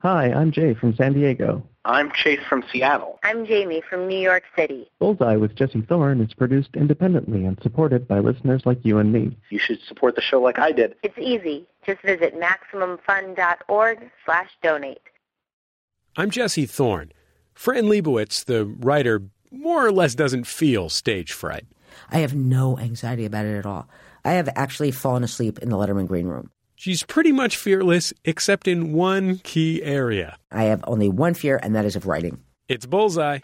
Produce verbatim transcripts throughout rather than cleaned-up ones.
Hi, I'm Jay from San Diego. I'm Chase from Seattle. I'm Jamie from New York City. Bullseye with Jesse Thorne is produced independently and supported by listeners like you and me. You should support the show like I did. It's easy. Just visit MaximumFun.org slash donate. I'm Jesse Thorne. Fran Lebowitz, the writer, more or less doesn't feel stage fright. I have no anxiety about it at all. I have actually fallen asleep in the Letterman green room. She's pretty much fearless, except in one key area. I have only one fear, and that is of writing. It's Bullseye.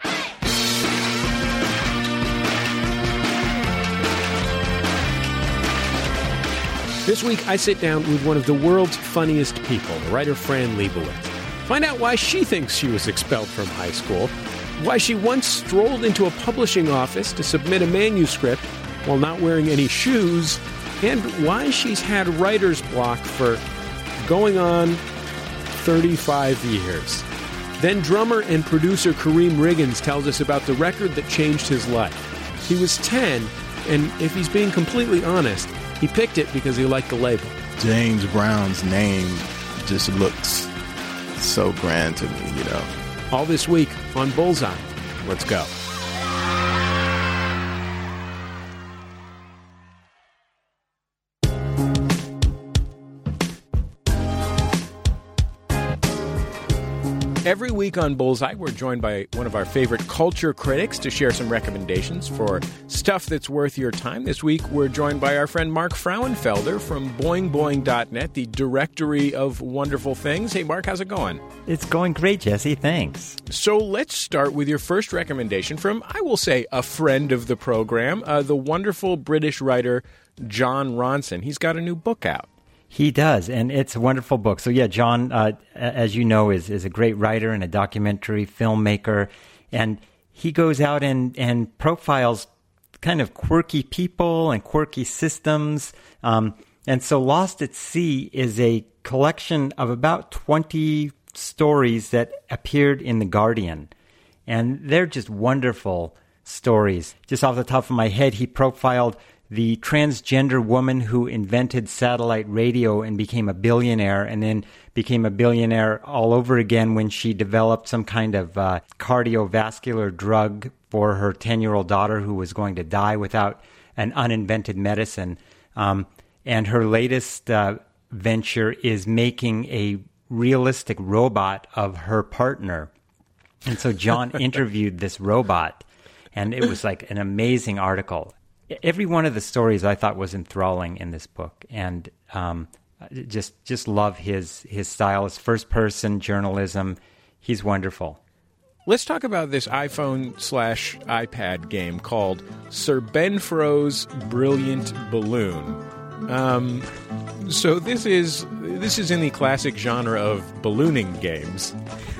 This week, I sit down with one of the world's funniest people, the writer Fran Lebowitz. Find out why she thinks she was expelled from high school, why she once strolled into a publishing office to submit a manuscript while not wearing any shoes, and why she's had writer's block for going on thirty-five years. Then drummer and producer Kareem Riggins tells us about the record that changed his life. He was ten, and if he's being completely honest, he picked it because he liked the label. James Brown's name just looks so grand to me, you know. All this week on Bullseye. Let's go. Every week on Bullseye, we're joined by one of our favorite culture critics to share some recommendations for stuff that's worth your time. This week, we're joined by our friend Mark Frauenfelder from boing boing dot net, the directory of wonderful things. Hey, Mark, how's it going? It's going great, Jesse. Thanks. So let's start with your first recommendation from, I will say, a friend of the program, uh, the wonderful British writer Jon Ronson. He's got a new book out. He does, and it's a wonderful book. So yeah, Jon, uh, as you know, is is a great writer and a documentary filmmaker, and he goes out and, and profiles kind of quirky people and quirky systems. Um, and so Lost at Sea is a collection of about twenty stories that appeared in The Guardian, and they're just wonderful stories. Just off the top of my head, he profiled the transgender woman who invented satellite radio and became a billionaire, and then became a billionaire all over again when she developed some kind of uh, cardiovascular drug for her ten-year-old daughter who was going to die without an uninvented medicine. Um, and her latest uh, venture is making a realistic robot of her partner. And so Jon interviewed this robot, and it was like an amazing article. Every one of the stories I thought was enthralling in this book, and um, just just love his his style, his first-person journalism. He's wonderful. Let's talk about this iPhone slash iPad game called Sir Benfro's Brilliant Balloon. Um, so this is this is in the classic genre of ballooning games.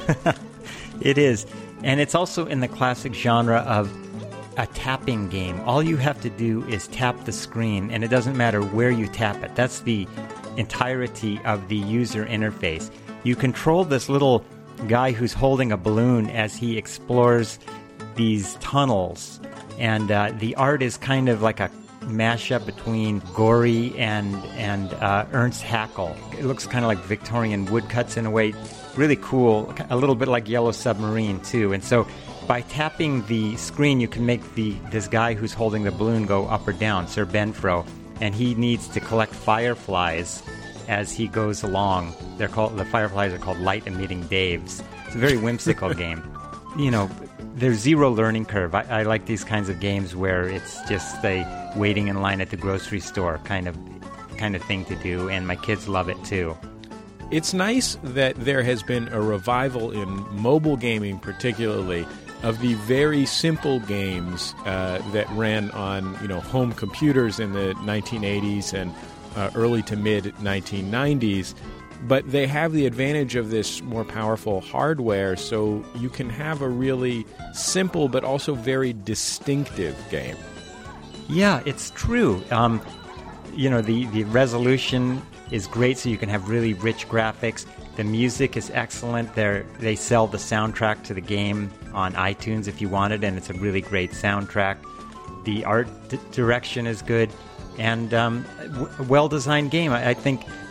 It is, and it's also in the classic genre of a tapping game. All you have to do is tap the screen, and it doesn't matter where you tap it. That's the entirety of the user interface. You control this little guy who's holding a balloon as he explores these tunnels, and uh, the art is kind of like a mashup between Gory and and uh, Ernst Haeckel. It looks kind of like Victorian woodcuts in a way. Really cool, a little bit like Yellow Submarine too. And so by tapping the screen, you can make the this guy who's holding the balloon go up or down, Sir Benfro, and he needs to collect fireflies as he goes along. They're called the fireflies are called light-emitting Daves. It's a very whimsical game. You know, there's zero learning curve. I, I like these kinds of games where it's just a waiting in line at the grocery store kind of kind of thing to do, and my kids love it too. It's nice that there has been a revival in mobile gaming, particularly, of the very simple games uh, that ran on, you know, home computers in the nineteen eighties and uh, early to mid nineteen nineties. But they have the advantage of this more powerful hardware, so you can have a really simple but also very distinctive game. Yeah, it's true. Um, you know, the, the resolution is great, so you can have really rich graphics. The music is excellent. They're, they sell the soundtrack to the game on iTunes if you want it, and it's a really great soundtrack. The art d- direction is good, and um, w- a well-designed game. I, I think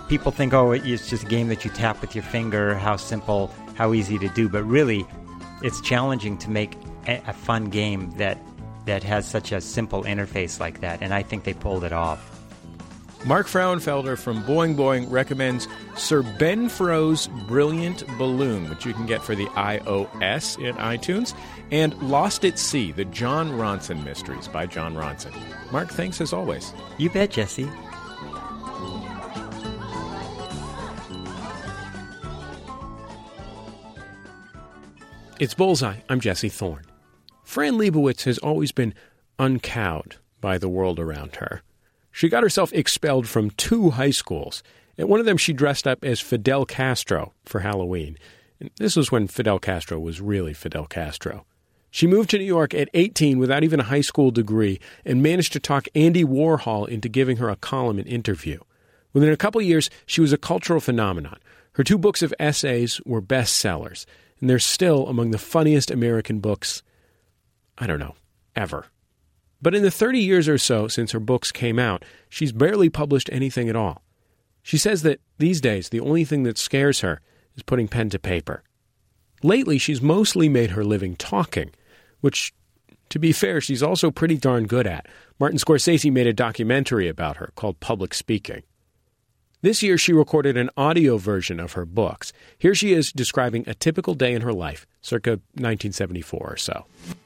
people think, oh, it's just a game that you tap with your finger, how simple, how easy to do. But really, it's challenging to make a, a fun game that that has such a simple interface like that. And I think they pulled it off. Mark Frauenfelder from Boing Boing recommends Sir Ben Fro's Brilliant Balloon, which you can get for the iOS in iTunes, and Lost at Sea, the John Ronson Mysteries by John Ronson. Mark, thanks as always. You bet, Jesse. It's Bullseye. I'm Jesse Thorne. Fran Lebowitz has always been uncowed by the world around her. She got herself expelled from two high schools. At one of them, she dressed up as Fidel Castro for Halloween. And this was when Fidel Castro was really Fidel Castro. She moved to New York at eighteen without even a high school degree and managed to talk Andy Warhol into giving her a column and interview. Within a couple of years, she was a cultural phenomenon. Her two books of essays were bestsellers, and they're still among the funniest American books, I don't know, ever. But in the thirty years or so since her books came out, she's barely published anything at all. She says that these days, the only thing that scares her is putting pen to paper. Lately, she's mostly made her living talking, which, to be fair, she's also pretty darn good at. Martin Scorsese made a documentary about her called Public Speaking. This year, she recorded an audio version of her books. Here she is describing a typical day in her life, circa nineteen seventy-four or so.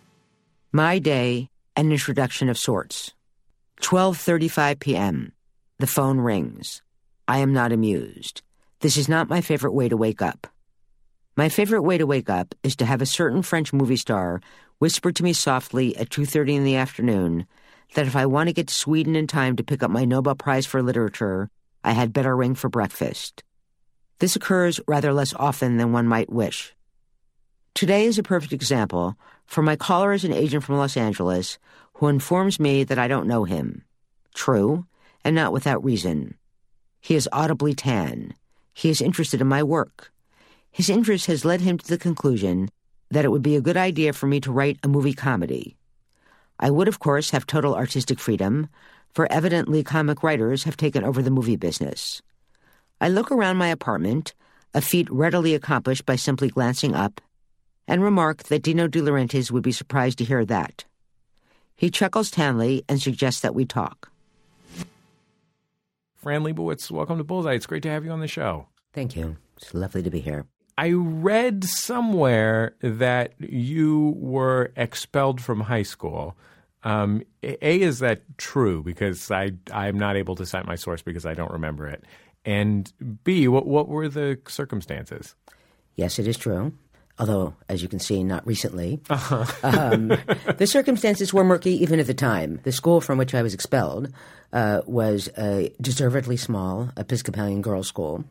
My day, an introduction of sorts. twelve thirty-five p.m. The phone rings. I am not amused. This is not my favorite way to wake up. My favorite way to wake up is to have a certain French movie star whisper to me softly at two thirty in the afternoon that if I want to get to Sweden in time to pick up my Nobel Prize for Literature, I had better ring for breakfast. This occurs rather less often than one might wish. Today is a perfect example, for my caller is an agent from Los Angeles who informs me that I don't know him. True, and not without reason. He is audibly tan. He is interested in my work. His interest has led him to the conclusion that it would be a good idea for me to write a movie comedy. I would, of course, have total artistic freedom, for evidently comic writers have taken over the movie business. I look around my apartment, a feat readily accomplished by simply glancing up, and remark that Dino De Laurentiis would be surprised to hear that. He chuckles tanly and suggests that we talk. Fran Lebowitz, welcome to Bullseye. It's great to have you on the show. Thank you. It's lovely to be here. I read somewhere that you were expelled from high school. Um, A, is that true? Because I I'm not able to cite my source because I don't remember it. And B, what what were the circumstances? Yes, it is true. Although, as you can see, not recently. Uh-huh. um, the circumstances were murky even at the time. The school from which I was expelled uh, was a deservedly small Episcopalian girls' school.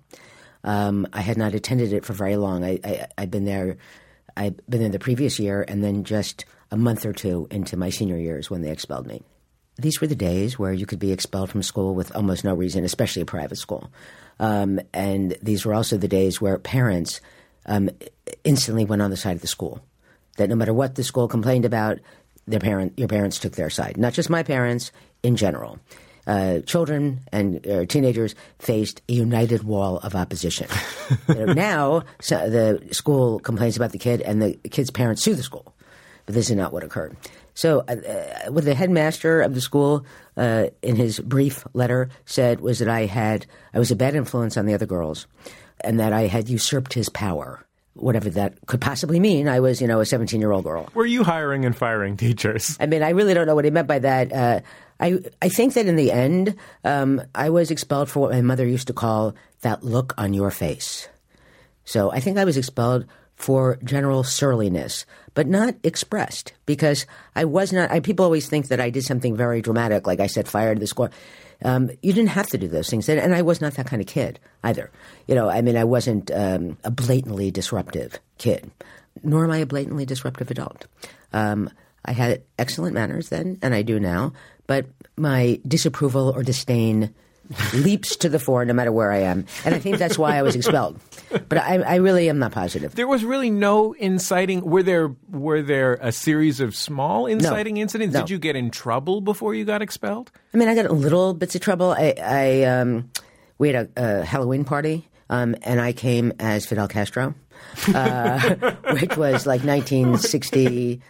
Um, I had not attended it for very long. I, I, I'd been there. I'd been there the previous year, and then just a month or two into my senior years when they expelled me. These were the days where you could be expelled from school with almost no reason, especially a private school. Um, and these were also the days where parents um, instantly went on the side of the school. That no matter what the school complained about, their parent, your parents took their side. Not just my parents, in general. Uh, children and uh, teenagers faced a united wall of opposition. You know, now, so the school complains about the kid, and the kid's parents sue the school. But this is not what occurred. So uh, what the headmaster of the school, uh, in his brief letter, said was that I had I was a bad influence on the other girls, and that I had usurped his power, whatever that could possibly mean. I was, you know, a seventeen-year-old girl. Were you hiring and firing teachers? I mean, I really don't know what he meant by that. Uh, I I think that in the end, um, I was expelled for what my mother used to call that look on your face. So I think I was expelled for general surliness, but not expressed, because I was not. I, people always think that I did something very dramatic, like I set fire to the school. Um, you didn't have to do those things, and, and I was not that kind of kid either. You know, I mean, I wasn't um, a blatantly disruptive kid, nor am I a blatantly disruptive adult. Um, I had excellent manners then, and I do now, but my disapproval or disdain leaps to the fore no matter where I am. And I think that's why I was expelled. But I, I really am not positive. There was really no inciting. Were there were there a series of small inciting no, incidents? No. Did you get in trouble before you got expelled? I mean, I got little bits of trouble. I, I um, we had a, a Halloween party, um, and I came as Fidel Castro, uh, which was like nineteen sixty-nine,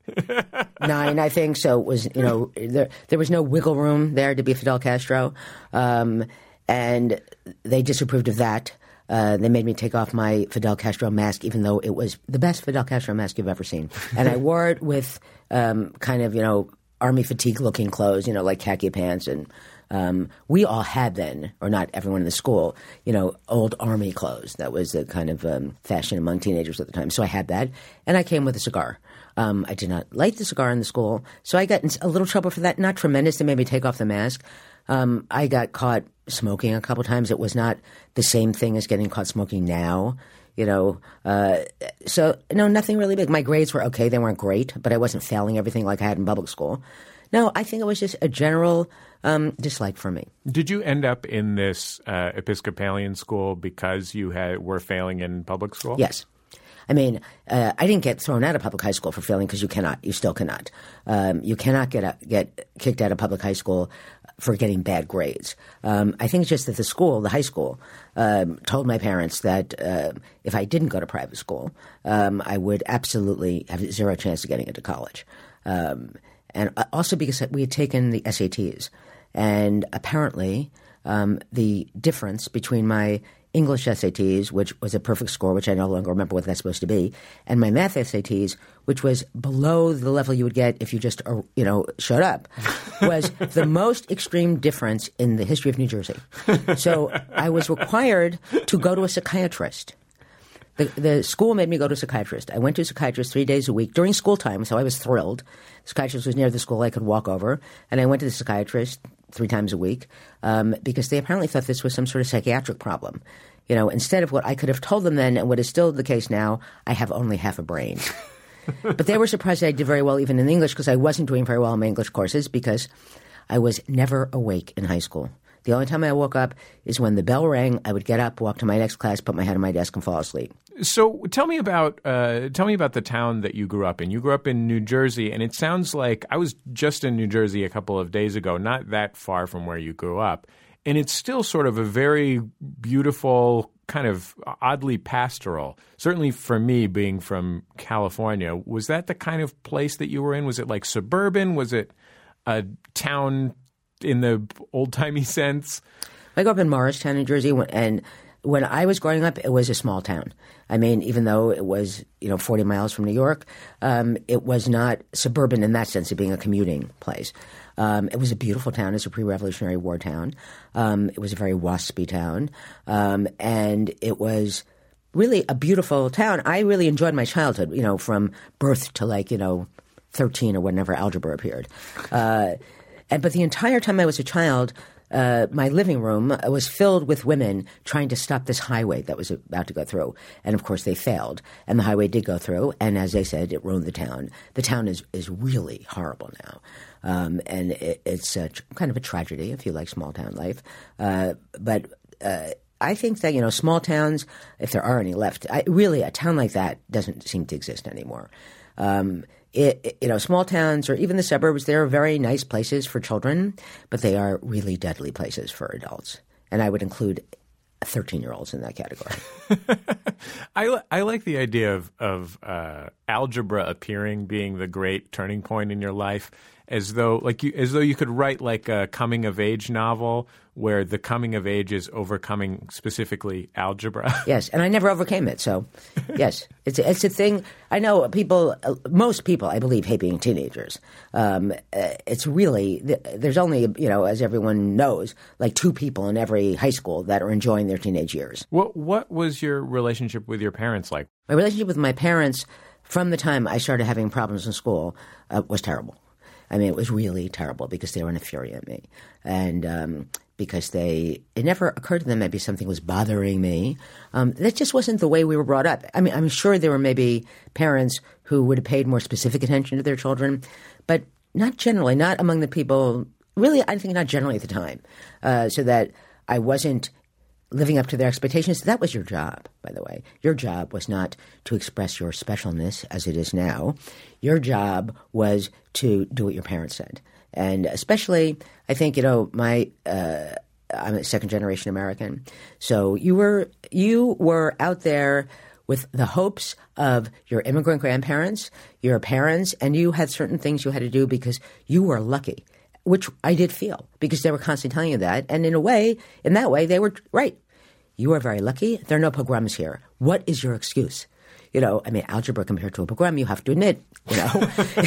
I think. So it was, you know, there, there was no wiggle room there to be Fidel Castro. Um, and they disapproved of that. Uh, they made me take off my Fidel Castro mask, even though it was the best Fidel Castro mask you've ever seen. And I wore it with um, kind of, you know, army fatigue-looking clothes, you know, like khaki pants. And um, we all had then, or not everyone in the school, you know, old army clothes. That was the kind of um, fashion among teenagers at the time. So I had that. And I came with a cigar. Um, I did not light the cigar in the school. So I got in a little trouble for that. Not tremendous. They made me take off the mask. Um, I got caught smoking a couple times. It was not the same thing as getting caught smoking now, you know. Uh, so, no, nothing really big. My grades were okay. They weren't great, but I wasn't failing everything like I had in public school. No, I think it was just a general um, dislike for me. Did you end up in this uh, Episcopalian school because you had were failing in public school? Yes. I mean, uh, I didn't get thrown out of public high school for failing because you cannot. You still cannot. Um, you cannot get a, get kicked out of public high school for getting bad grades. Um, I think it's just that the school, the high school, um, told my parents that uh, if I didn't go to private school, um, I would absolutely have zero chance of getting into college. Um, and also because we had taken the S A Ts. And apparently um, the difference between my English S A Ts, which was a perfect score, which I no longer remember what that's supposed to be, and my math S A Ts, which was below the level you would get if you just, uh, you know, showed up, was the most extreme difference in the history of New Jersey. So I was required to go to a psychiatrist. The, the school made me go to a psychiatrist. I went to a psychiatrist three days a week during school time, so I was thrilled. The psychiatrist was near the school. I could walk over. And I went to the psychiatrist three times a week um, because they apparently thought this was some sort of psychiatric problem. You know, instead of what I could have told them then and what is still the case now, I have only half a brain. But they were surprised that I did very well even in English because I wasn't doing very well in my English courses because I was never awake in high school. The only time I woke up is when the bell rang. I would get up, walk to my next class, put my head on my desk, and fall asleep. So tell me about uh, tell me about the town that you grew up in. You grew up in New Jersey, and it sounds like I was just in New Jersey a couple of days ago, not that far from where you grew up, and it's still sort of a very beautiful, kind of oddly pastoral. Certainly for me, being from California, was that the kind of place that you were in? Was it like suburban? Was it a town in the old-timey sense? I grew up in Morristown, New Jersey, and when I was growing up, it was a small town. I mean, even though it was, you know, forty miles from New York, um, it was not suburban in that sense of being a commuting place. Um, it was a beautiful town. It's a pre-Revolutionary War town. Um, it was a very waspy town. Um, and it was really a beautiful town. I really enjoyed my childhood, you know, from birth to like, you know, thirteen or whenever algebra appeared. Uh And, but the entire time I was a child, uh, my living room was filled with women trying to stop this highway that was about to go through. And, of course, they failed. And the highway did go through. And as they said, it ruined the town. The town is, is really horrible now. Um, and it, it's a, kind of a tragedy if you like small-town life. Uh, but uh, I think that, you know, small towns, if there are any left, I, really a town like that doesn't seem to exist anymore. Um It, it, you know, small towns or even the suburbs, they're very nice places for children, but they are really deadly places for adults. And I would include thirteen-year-olds in that category. I, I like the idea of, of uh, algebra appearing being the great turning point in your life, as though like you, as though you could write like a coming-of-age novel where the coming of age is overcoming specifically algebra. Yes, and I never overcame it. So, yes, it's it's a thing. I know people, most people, I believe, hate being teenagers. Um, it's really there's only, you know, as everyone knows, like two people in every high school that are enjoying their teenage years. What what was your relationship with your parents like? My relationship with my parents, from the time I started having problems in school, uh, was terrible. I mean, it was really terrible because they were in a fury at me. And um, because they – it never occurred to them maybe something was bothering me. Um, that just wasn't the way we were brought up. I mean, I'm sure there were maybe parents who would have paid more specific attention to their children, but not generally, not among the people – really, I think not generally at the time. Uh, so that I wasn't living up to their expectations. That was your job, by the way. Your job was not to express your specialness as it is now. Your job was to do what your parents said. And especially, I think, you know, my uh, I'm a second generation American. So you were you were out there with the hopes of your immigrant grandparents, your parents, and you had certain things you had to do because you were lucky, which I did feel because they were constantly telling you that. And in a way, in that way, they were right. You are very lucky. There are no pogroms here. What is your excuse? You know, I mean, algebra compared to a pogrom, you have to admit, you know,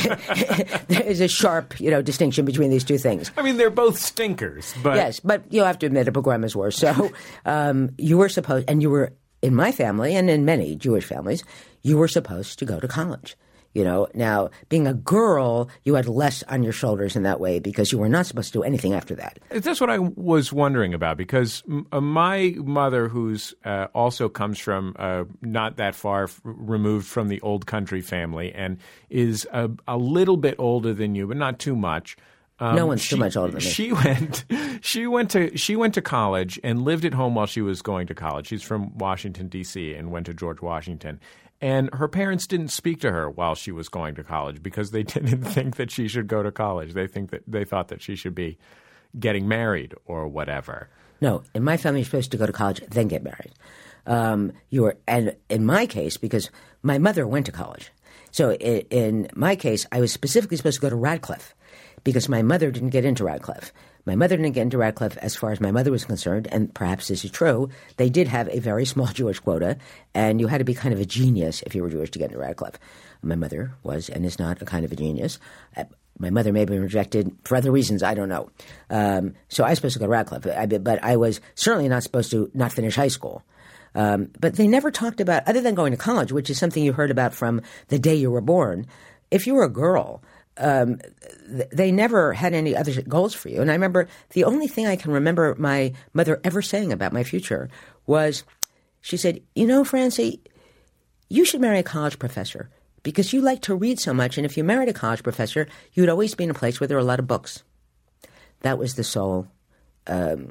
there is a sharp, you know, distinction between these two things. I mean, they're both stinkers, but yes, but you have to admit a pogrom is worse. So um, you were supposed, and you were in my family and in many Jewish families, you were supposed to go to college. You know, now being a girl, you had less on your shoulders in that way because you were not supposed to do anything after that. That's what I was wondering about because m- uh, my mother, who's uh, also comes from uh, not that far f- removed from the old country family and is a, a little bit older than you, but not too much. Um, no one's she, too much older than me. She went, she went to she went to college and lived at home while she was going to college. She's from Washington, D C and went to George Washington. And her parents didn't speak to her while she was going to college because they didn't think that she should go to college. They think that they thought that she should be getting married or whatever. No, in my family, you're supposed to go to college, then get married. Um, you were, and in my case, because my mother went to college. So in, in my case, I was specifically supposed to go to Radcliffe because my mother didn't get into Radcliffe. My mother didn't get into Radcliffe as far as my mother was concerned, and perhaps this is true. They did have a very small Jewish quota, and you had to be kind of a genius if you were Jewish to get into Radcliffe. My mother was and is not a kind of a genius. Uh, my mother may have been rejected for other reasons. I don't know. Um, so I was supposed to go to Radcliffe, I, but I was certainly not supposed to not finish high school. Um, but they never talked about, other than going to college, which is something you heard about from the day you were born. If you were a girl, Um, they never had any other goals for you. And I remember the only thing I can remember my mother ever saying about my future was she said, you know, Francie, you should marry a college professor because you like to read so much. And if you married a college professor, you'd always be in a place where there are a lot of books. That was the sole um,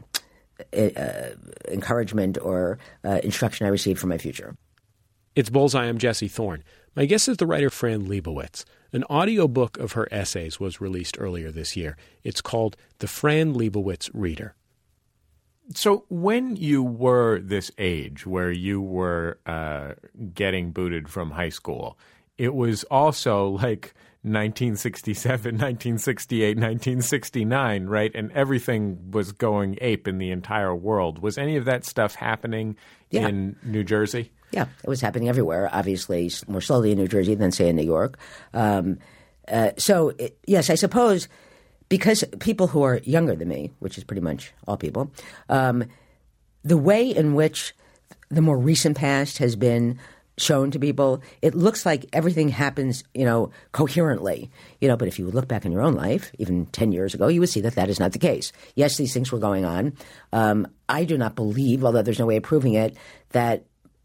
uh, encouragement or uh, instruction I received for my future. It's Bullseye. I'm Jesse Thorne. My guest is the writer Fran Lebowitz. An audiobook of her essays was released earlier this year. It's called The Fran Lebowitz Reader. So when you were this age where you were uh, getting booted from high school, it was also like nineteen sixty-seven, nineteen sixty-eight, nineteen sixty-nine, right? And everything was going ape in the entire world. Was any of that stuff happening yeah. in New Jersey? Yeah, it was happening everywhere, obviously, more slowly in New Jersey than, say, in New York. Um, uh, so, it, yes, I suppose because people who are younger than me, which is pretty much all people, um, the way in which the more recent past has been shown to people, it looks like everything happens, you know, coherently. You know, but if you would look back in your own life, even ten years ago, you would see that that is not the case. Yes, these things were going on. Um, I do not believe, although there's no way of proving it, that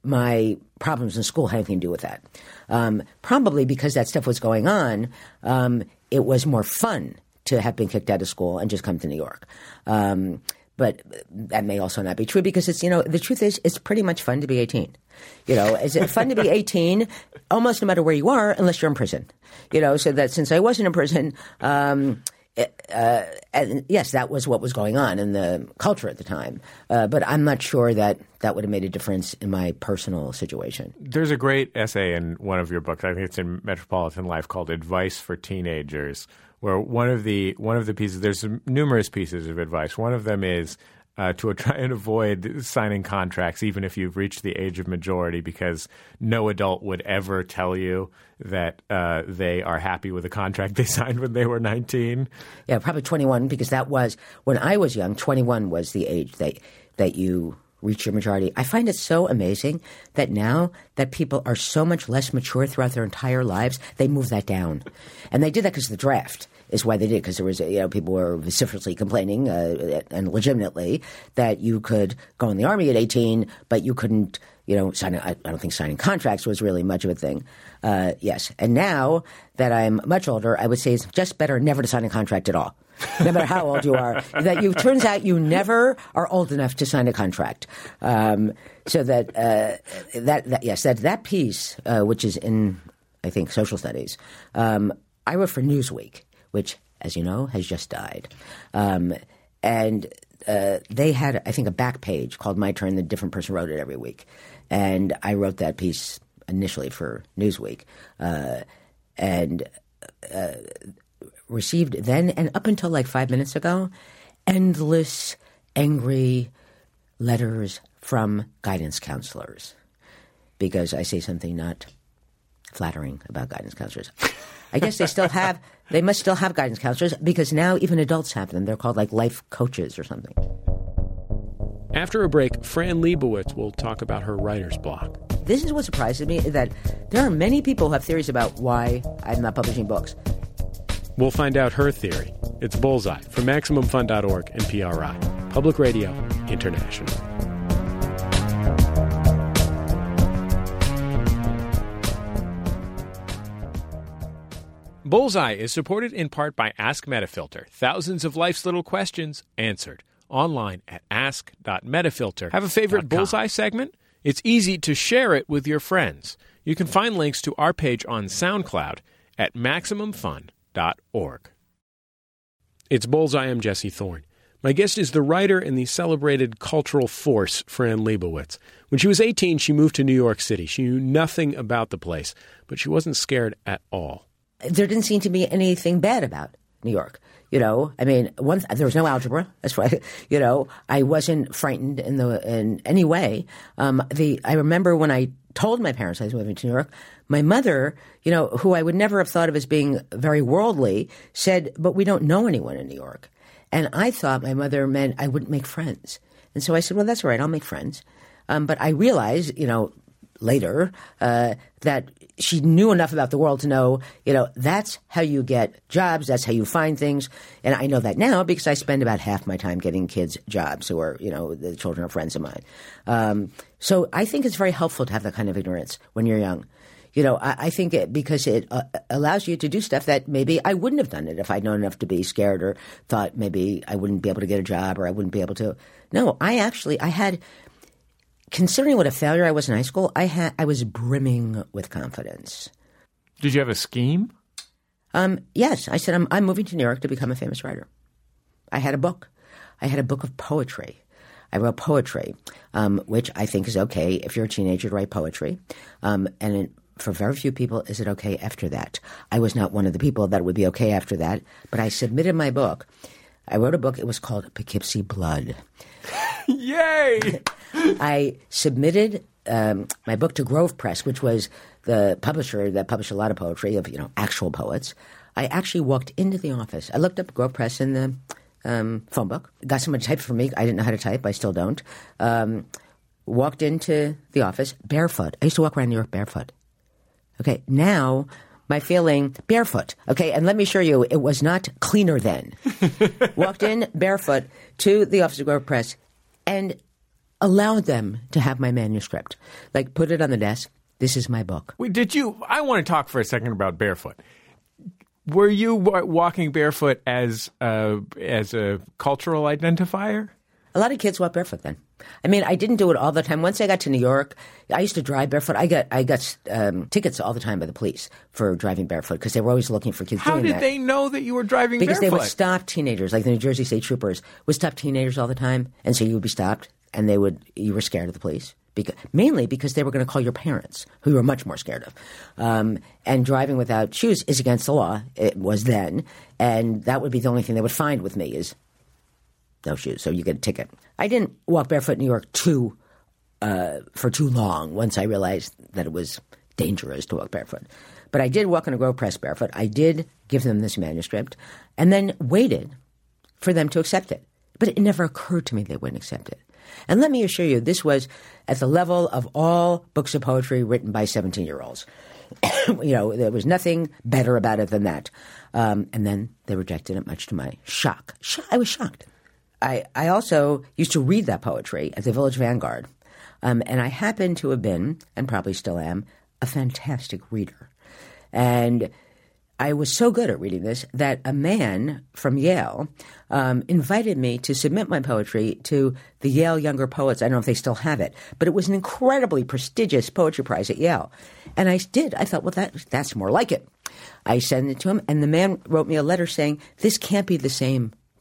my problems in school had anything to do with that. Um, probably because that stuff was going on, um, it was more fun to have been kicked out of school and just come to New York. Um, but that may also not be true because it's, you know, the truth is it's pretty much fun to be eighteen. You know, is it fun to be eighteen almost no matter where you are unless you're in prison. You know, so that since I wasn't in prison, um, Uh, and yes, that was what was going on in the culture at the time. Uh, but I'm not sure that that would have made a difference in my personal situation. There's a great essay in one of your books, I think it's in Metropolitan Life, called Advice for Teenagers, where one of the one of the pieces, there's numerous pieces of advice. One of them is uh, to try and avoid signing contracts even if you've reached the age of majority, because no adult would ever tell you that uh, they are happy with a contract they signed when they were nineteen. Yeah, probably twenty-one, because that was, when I was young, twenty-one was the age that that you reach your majority. I find it so amazing that now that people are so much less mature throughout their entire lives, they move that down. And they did that because of the draft. Is why they did, because there was, you know, people were vociferously complaining, uh, and legitimately, that you could go in the Army at eighteen, but you couldn't, you know, sign. I, I don't think signing contracts was really much of a thing. Uh, yes, and now that I'm much older, I would say it's just better never to sign a contract at all, no matter how old you are. That you turns out you never are old enough to sign a contract. Um, so that, uh, that that yes, that that piece, uh, which is in, I think, social studies, um, I wrote for Newsweek, which, as you know, has just died. Um, and uh, they had, I think, a back page called My Turn. The different person wrote it every week. And I wrote that piece initially for Newsweek. Uh, and uh, received then, and up until like five minutes ago, endless angry letters from guidance counselors because I say something not flattering about guidance counselors. I guess they still have, they must still have guidance counselors because now even adults have them. They're called like life coaches or something. After a break, Fran Lebowitz will talk about her writer's block. This is what surprises me, is that there are many people who have theories about why I'm not publishing books. We'll find out her theory. It's Bullseye from Maximum Fun dot org and P R I, Public Radio International. Bullseye is supported in part by Ask Metafilter. Thousands of life's little questions answered. Online at ask dot metafilter. Have a favorite Bullseye segment? It's easy to share it with your friends. You can find links to our page on SoundCloud at Maximum Fun dot org. It's Bullseye. I'm Jesse Thorne. My guest is the writer and the celebrated cultural force, Fran Lebowitz. When she was eighteen, she moved to New York City. She knew nothing about the place, but she wasn't scared at all. There didn't seem to be anything bad about New York. You know, I mean, one, there was no algebra. That's why, you know, I wasn't frightened in the in any way. Um, the I remember when I told my parents I was moving to New York, my mother, you know, who I would never have thought of as being very worldly, said, "But we don't know anyone in New York." And I thought my mother meant I wouldn't make friends. And so I said, "Well, that's all right. I'll make friends." Um, but I realized, you know, later uh, that she knew enough about the world to know, you know, that's how you get jobs. That's how you find things. And I know that now because I spend about half my time getting kids jobs who are, you know, the children are friends of mine. Um, so I think it's very helpful to have that kind of ignorance when you're young. You know, I, I think it, because it uh, allows you to do stuff that maybe I wouldn't have done it if I'd known enough to be scared or thought maybe I wouldn't be able to get a job or I wouldn't be able to. No, I actually, I had – considering what a failure I was in high school, I had I was brimming with confidence. Did you have a scheme? Um, yes. I said, I'm, I'm moving to New York to become a famous writer. I had a book. I had a book of poetry. I wrote poetry, um, which I think is okay if you're a teenager to write poetry. Um, and it, for very few people, is it okay after that? I was not one of the people that would be okay after that, but I submitted my book. I wrote a book. It was called Poughkeepsie Blood. Yay! I submitted um, my book to Grove Press, which was the publisher that published a lot of poetry of, you know, actual poets. I actually walked into the office. I looked up Grove Press in the um, phone book, got someone to type for me. I didn't know how to type. I still don't. Um, walked into the office barefoot. I used to walk around New York barefoot. Okay, now my feeling barefoot. Okay, and let me assure you, it was not cleaner then. Walked in barefoot to the office of Grove Press and allowed them to have my manuscript. Like, put it on the desk. This is my book. Wait, did you – I want to talk for a second about barefoot. Were you w- walking barefoot as a, as a cultural identifier? A lot of kids walk barefoot then. I mean, I didn't do it all the time. Once I got to New York, I used to drive barefoot. I got I got um, tickets all the time by the police for driving barefoot because they were always looking for kids How doing that. How did they know that you were driving because barefoot? Because they would stop teenagers, like the New Jersey State Troopers would stop teenagers all the time, and so you would be stopped, and they would you were scared of the police. Because, mainly because they were going to call your parents, who you were much more scared of. Um, and driving without shoes is against the law. It was then. And that would be the only thing they would find with me is no shoes. So you get a ticket. I didn't walk barefoot in New York too, uh, for too long once I realized that it was dangerous to walk barefoot. But I did walk on a Grove Press barefoot. I did give them this manuscript and then waited for them to accept it. But it never occurred to me they wouldn't accept it. And let me assure you, this was at the level of all books of poetry written by seventeen-year-olds. You know, there was nothing better about it than that. Um, and then they rejected it, much to my shock. Sh- I was shocked. I, I also used to read that poetry at the Village Vanguard. Um, and I happened to have been, and probably still am, a fantastic reader. And I was so good at reading this that a man from Yale um, invited me to submit my poetry to the Yale Younger Poets. I don't know if they still have it, but it was an incredibly prestigious poetry prize at Yale. And I did. I thought, well, that that's more like it. I sent it to him, and the man wrote me a letter saying, this can't be the same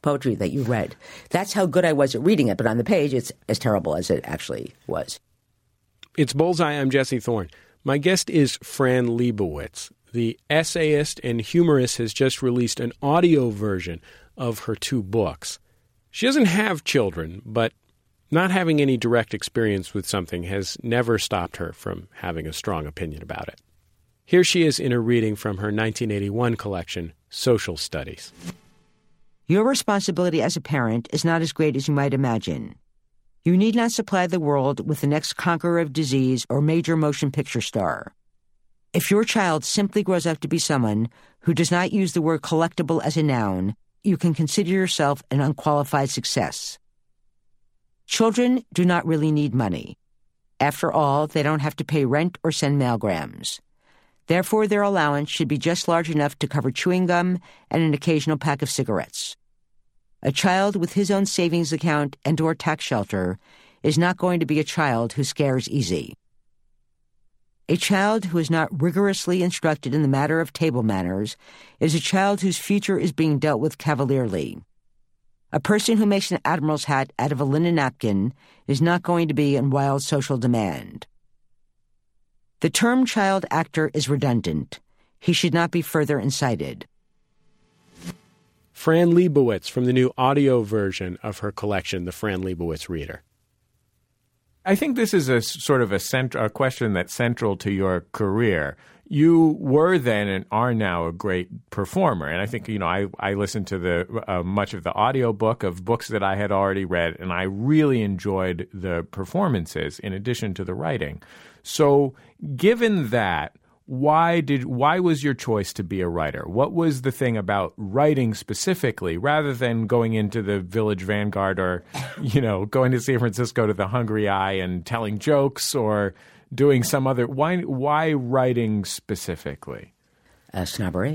poetry that you read. That's how good I was at reading it, but on the page, it's as terrible as it actually was. It's Bullseye. I'm Jesse Thorne. My guest is Fran Lebowitz. The essayist and humorist has just released an audio version of her two books. She doesn't have children, but not having any direct experience with something has never stopped her from having a strong opinion about it. Here she is in a reading from her nineteen eighty-one collection, Social Studies. Your responsibility as a parent is not as great as you might imagine. You need not supply the world with the next conqueror of disease or major motion picture star. If your child simply grows up to be someone who does not use the word collectible as a noun, you can consider yourself an unqualified success. Children do not really need money. After all, they don't have to pay rent or send mailgrams. Therefore, their allowance should be just large enough to cover chewing gum and an occasional pack of cigarettes. A child with his own savings account and or tax shelter is not going to be a child who scares easy. A child who is not rigorously instructed in the matter of table manners is a child whose future is being dealt with cavalierly. A person who makes an admiral's hat out of a linen napkin is not going to be in wild social demand. The term child actor is redundant. He should not be further incited. Fran Lebowitz from the new audio version of her collection, The Fran Lebowitz Reader. I think this is a sort of a, cent- a question that's central to your career. You were then and are now a great performer. And I think, you know, I, I listened to the uh, much of the audiobook of books that I had already read, and I really enjoyed the performances in addition to the writing. So given that, why did why was your choice to be a writer? What was the thing about writing specifically, rather than going into the Village Vanguard or, you know, going to San Francisco to the Hungry Eye and telling jokes or doing some other? Why why writing specifically? Uh, snobbery,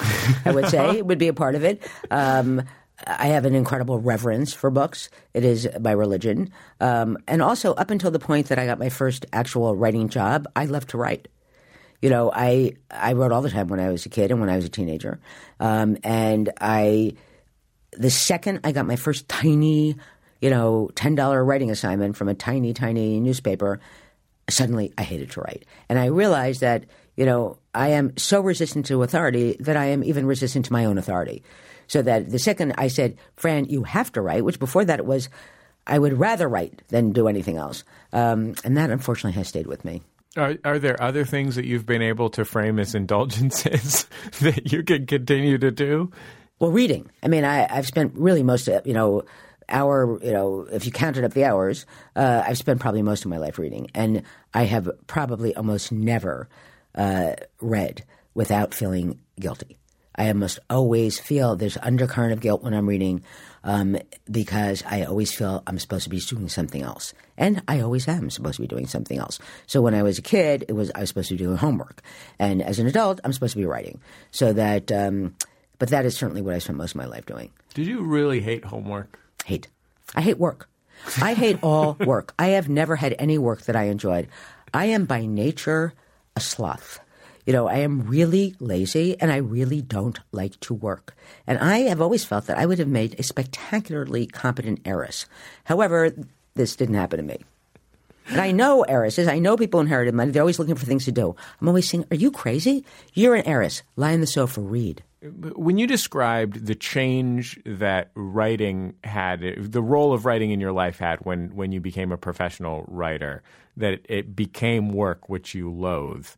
I would say, would be a part of it. Um, I have an incredible reverence for books. It is my religion. Um, and also, up until the point that I got my first actual writing job, I loved to write. You know, I I wrote all the time when I was a kid and when I was a teenager. Um, and I, the second I got my first tiny, you know, ten dollars writing assignment from a tiny, tiny newspaper, suddenly I hated to write. And I realized that, you know, I am so resistant to authority that I am even resistant to my own authority. So that the second I said, Fran, you have to write, which before that it was, I would rather write than do anything else. Um, and that, unfortunately, has stayed with me. Are, are there other things that you've been able to frame as indulgences that you can continue to do? Well, reading. I mean, I, I've spent really most of, you know, hour, you know, if you counted up the hours, uh, I've spent probably most of my life reading. And I have probably almost never uh, read without feeling guilty. I almost always feel there's undercurrent of guilt when I'm reading um, because I always feel I'm supposed to be doing something else. And I always am supposed to be doing something else. So when I was a kid, it was I was supposed to be doing homework. And as an adult, I'm supposed to be writing. So that um, – but that is certainly what I spent most of my life doing. Did you really hate homework? Hate. I hate work. I hate all work. I have never had any work that I enjoyed. I am by nature a sloth. You know, I am really lazy and I really don't like to work. And I have always felt that I would have made a spectacularly competent heiress. However, this didn't happen to me. And I know heiresses. I know people inherited money. They're always looking for things to do. I'm always saying, are you crazy? You're an heiress. Lie on the sofa, read. When you described the change that writing had, the role of writing in your life had when, when you became a professional writer, that it, it became work which you loathe,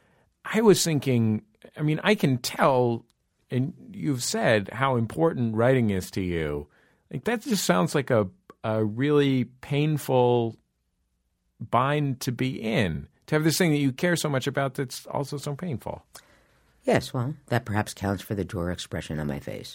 I was thinking, I mean, I can tell, and you've said how important writing is to you. Like that just sounds like a a really painful bind to be in, to have this thing that you care so much about that's also so painful. Yes, well, that perhaps counts for the joy expression on my face.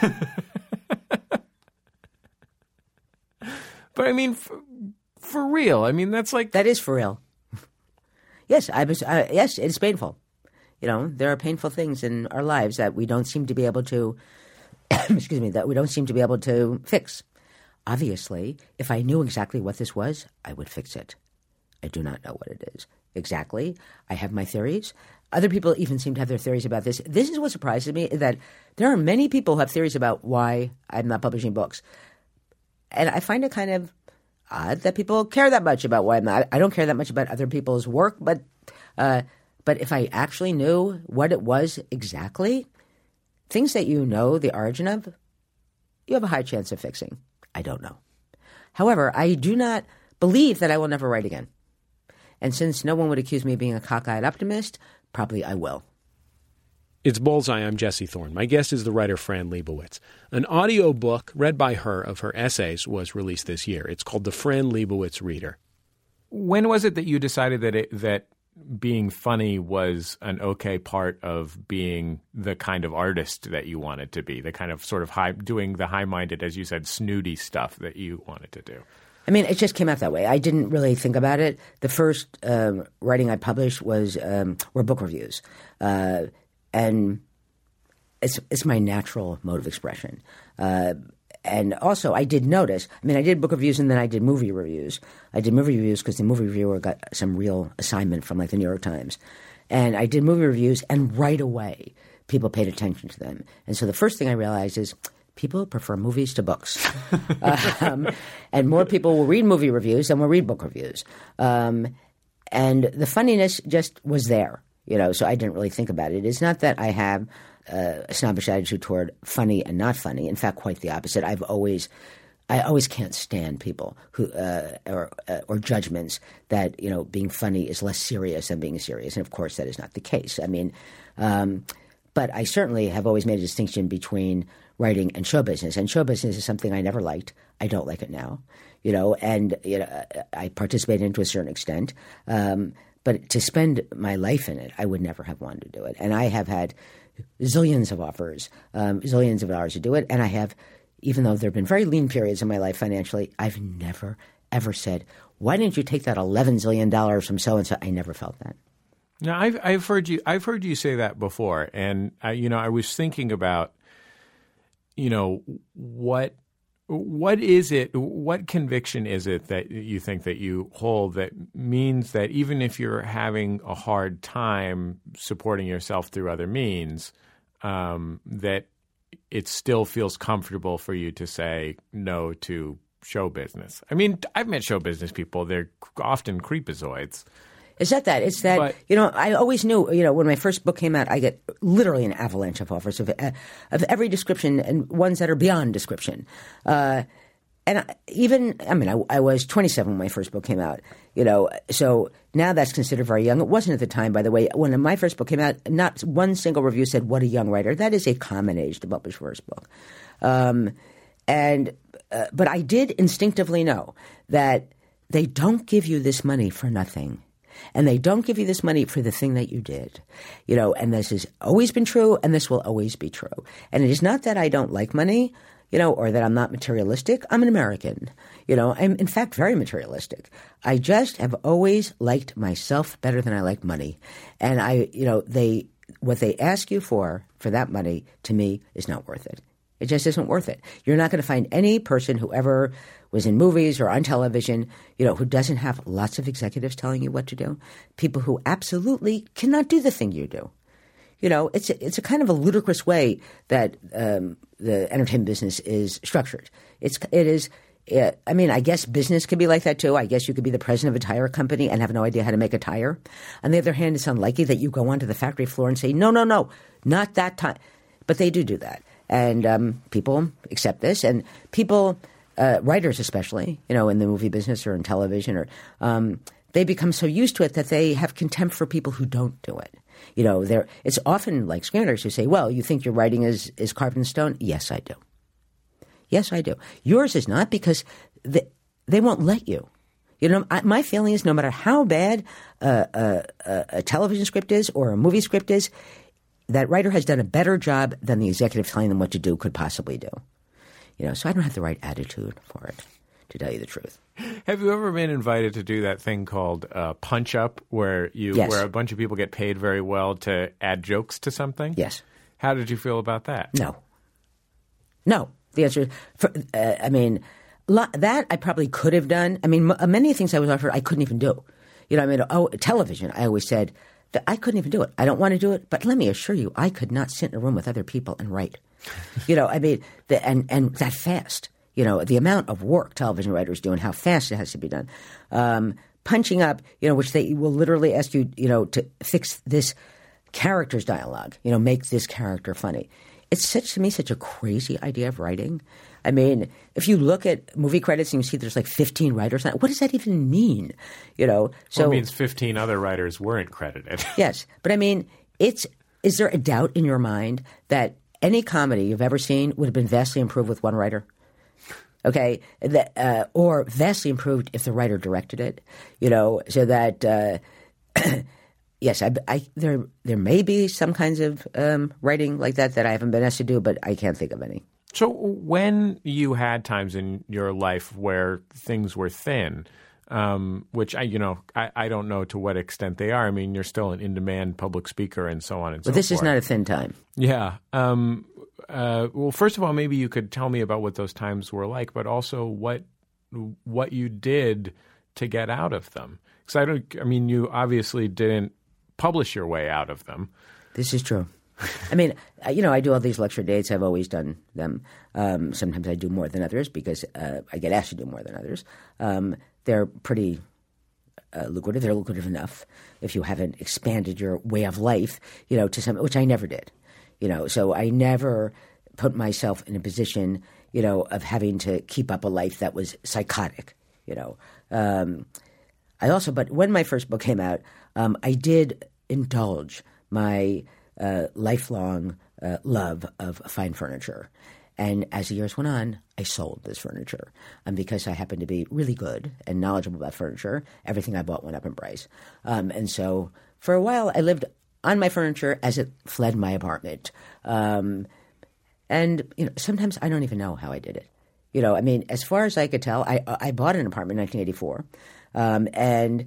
But I mean, for, for real, I mean, that's like... That is for real. Yes, I was. Uh, yes, it's painful. You know, there are painful things in our lives that we don't seem to be able to. excuse me, that we don't seem to be able to fix. Obviously, if I knew exactly what this was, I would fix it. I do not know what it is exactly. I have my theories. other people even seem to have their theories about this. This is what surprises me, that there are many people who have theories about why I'm not publishing books. And I find it kind of odd that people care that much about why I'm not. I don't care that much about other people's work, but uh, but if I actually knew what it was exactly, things that you know the origin of, you have a high chance of fixing. I don't know. However, I do not believe that I will never write again. And since no one would accuse me of being a cockeyed optimist, probably I will. It's Bullseye. I'm Jesse Thorne. My guest is the writer Fran Lebowitz. An audio book read by her of her essays was released this year. It's called The Fran Lebowitz Reader. When was it that you decided that it, that being funny was an okay part of being the kind of artist that you wanted to be, the kind of sort of high, doing the high-minded, as you said, snooty stuff that you wanted to do? I mean, it just came out that way. I didn't really think about it. The first um, writing I published was um, were book reviews, uh, and it's it's my natural mode of expression. Uh, and also, I did notice. I mean, I did book reviews and then I did movie reviews. I did movie reviews because the movie reviewer got some real assignment from like the New York Times, and I did movie reviews, and right away people paid attention to them. And so the first thing I realized is, people prefer movies to books. um, and more people will read movie reviews than will read book reviews. Um, and the funniness just was there, you know, so I didn't really think about it. It's not that I have uh, a snobbish attitude toward funny and not funny. In fact, quite the opposite. I've always – I always can't stand people who uh, or, uh, or judgments that, you know, being funny is less serious than being serious. And, of course, that is not the case. I mean um, – but I certainly have always made a distinction between – writing and show business. And show business is something I never liked. I don't like it now, you know, and you know, I participate in it to a certain extent. Um, but to spend my life in it, I would never have wanted to do it. And I have had zillions of offers, um, zillions of dollars to do it. And I have, even though there have been very lean periods in my life financially, I've never, ever said, why didn't you take that eleven zillion dollars from so-and-so? I never felt that. Now, I've, I've heard you, I've heard you say that before. And I, you know, I was thinking about, you know, what what is it, what conviction is it that you think that you hold that means that even if you're having a hard time supporting yourself through other means, um, that it still feels comfortable for you to say no to show business? I mean, I've met show business people. They're often creepazoids. It's not that. It's that, but, you know, I always knew, you know, when my first book came out, I get literally an avalanche of offers of, uh, of every description and ones that are beyond description. Uh, and I, even, I mean, I, I was twenty-seven when my first book came out, you know, so now that's considered very young. It wasn't at the time, by the way. When my first book came out, not one single review said, what a young writer. That is a common age to publish first book. Um, and, uh, but I did instinctively know that they don't give you this money for nothing. And they don't give you this money for the thing that you did, you know, and this has always been true, and this will always be true. And it is not that I don't like money, you know, or that I'm not materialistic. I'm an American, you know. I'm, in fact, very materialistic. I just have always liked myself better than I like money. And I, you know, they what they ask you for, for that money, to me, is not worth it. It just isn't worth it. You're not going to find any person who ever was in movies or on television, you know, who doesn't have lots of executives telling you what to do. People who absolutely cannot do the thing you do. You know, it's a, it's a kind of a ludicrous way that um, the entertainment business is structured. It's it is. Uh, I mean, I guess business could be like that too. I guess you could be the president of a tire company and have no idea how to make a tire. On the other hand, it's unlikely that you go onto the factory floor and say, no, no, no, not that time. But they do do that. And um, people accept this, and people, uh, writers especially, you know, in the movie business or in television, or um, they become so used to it that they have contempt for people who don't do it. You know, they're, it's often like screenwriters who say, well, you think your writing is, is carved in stone? Yes, I do. Yes, I do. Yours is not, because they, they won't let you. You know, I, my feeling is no matter how bad uh, a, a, a television script is or a movie script is, that writer has done a better job than the executive telling them what to do could possibly do. You know, so I don't have the right attitude for it, to tell you the truth. Have you ever been invited to do that thing called uh, Punch Up, where you yes. where a bunch of people get paid very well to add jokes to something? Yes. How did you feel about that? No. No. The answer is, for, uh, I mean, lo- that I probably could have done. I mean, m- many things I was offered I couldn't even do. You know, I mean, oh, television, I always said, that I couldn't even do it. I don't want to do it, but let me assure you, I could not sit in a room with other people and write. You know, I mean, the, and and that fast. You know, the amount of work television writers do and how fast it has to be done. Um, punching up, you know, which they will literally ask you, you know, to fix this character's dialogue. You know, make this character funny. It's such to me such a crazy idea of writing. I mean, if you look at movie credits and you see there's like fifteen writers on it, what does that even mean? You know, so well, it means fifteen other writers weren't credited. Yes, but I mean, it's is there a doubt in your mind that any comedy you've ever seen would have been vastly improved with one writer? Okay, that, uh, or vastly improved if the writer directed it. You know, so that uh, yes, I, I, there there may be some kinds of um, writing like that that I haven't been asked to do, but I can't think of any. So when you had times in your life where things were thin, um, which I, you know, I, I don't know to what extent they are. I mean, you're still an in-demand public speaker and so on and so forth. But this is not a thin time. Yeah. Um, uh, well, first of all, maybe you could tell me about what those times were like, but also what what you did to get out of them. Because I don't. I mean, you obviously didn't publish your way out of them. This is true. I mean, you know, I do all these lecture dates. I've always done them. Um, sometimes I do more than others because uh, I get asked to do more than others. Um, they're pretty uh, lucrative. They're lucrative enough if you haven't expanded your way of life, you know, to some, which I never did. You know, so I never put myself in a position, you know, of having to keep up a life that was psychotic, you know. Um, I also, but when my first book came out, um, I did indulge my Uh, lifelong uh, love of fine furniture. And as the years went on, I sold this furniture. And because I happened to be really good and knowledgeable about furniture, everything I bought went up in price. Um, and so for a while, I lived on my furniture as it fled my apartment. Um, and you know, sometimes I don't even know how I did it. You know, I mean, as far as I could tell, I, I bought an apartment in nineteen eighty-four. Um, and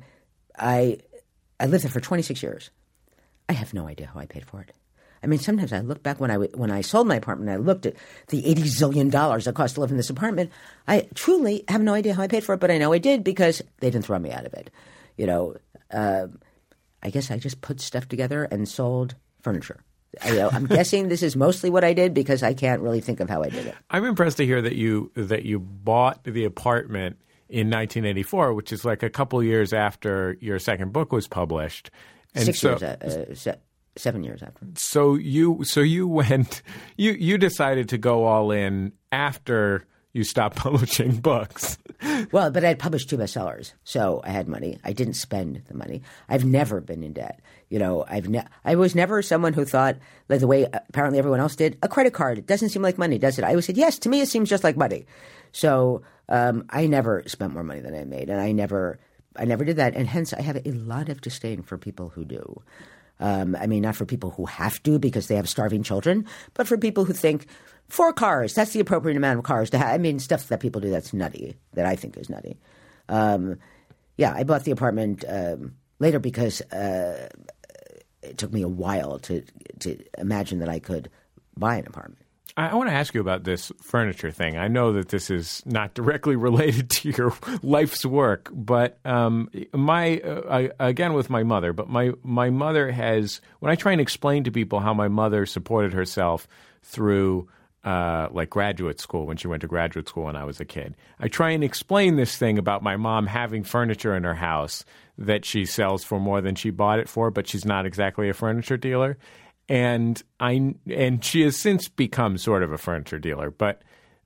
I I lived there for twenty-six years. I have no idea how I paid for it. I mean, sometimes I look back when I when I sold my apartment, I looked at the eighty zillion dollars it cost to live in this apartment. I truly have no idea how I paid for it, but I know I did because they didn't throw me out of it. You know, uh, I guess I just put stuff together and sold furniture. I, you know, I'm guessing this is mostly what I did because I can't really think of how I did it. I'm impressed to hear that you that you bought the apartment in nineteen eighty-four, which is like a couple years after your second book was published. And Six so, years, uh, se- seven years after. So you, so you went, you you decided to go all in after you stopped publishing books. Well, but I had published two bestsellers, so I had money. I didn't spend the money. I've never been in debt. You know, I've ne- I was never someone who thought, like the way apparently everyone else did, a credit card, it doesn't seem like money, does it? I always said, yes, to me it seems just like money. So um, I never spent more money than I made, and I never. I never did that, and hence I have a lot of disdain for people who do. Um, I mean, not for people who have to because they have starving children, but for people who think, four cars, that's the appropriate amount of cars to have. I mean, stuff that people do that's nutty, that I think is nutty. Um, yeah, I bought the apartment um, later because uh, it took me a while to to imagine that I could buy an apartment. I want to ask you about this furniture thing. I know that this is not directly related to your life's work, but um, my uh, I, again with my mother. But my my mother has when I try and explain to people how my mother supported herself through uh, like graduate school when she went to graduate school when I was a kid, I try and explain this thing about my mom having furniture in her house that she sells for more than she bought it for, but she's not exactly a furniture dealer. And I and she has since become sort of a furniture dealer, but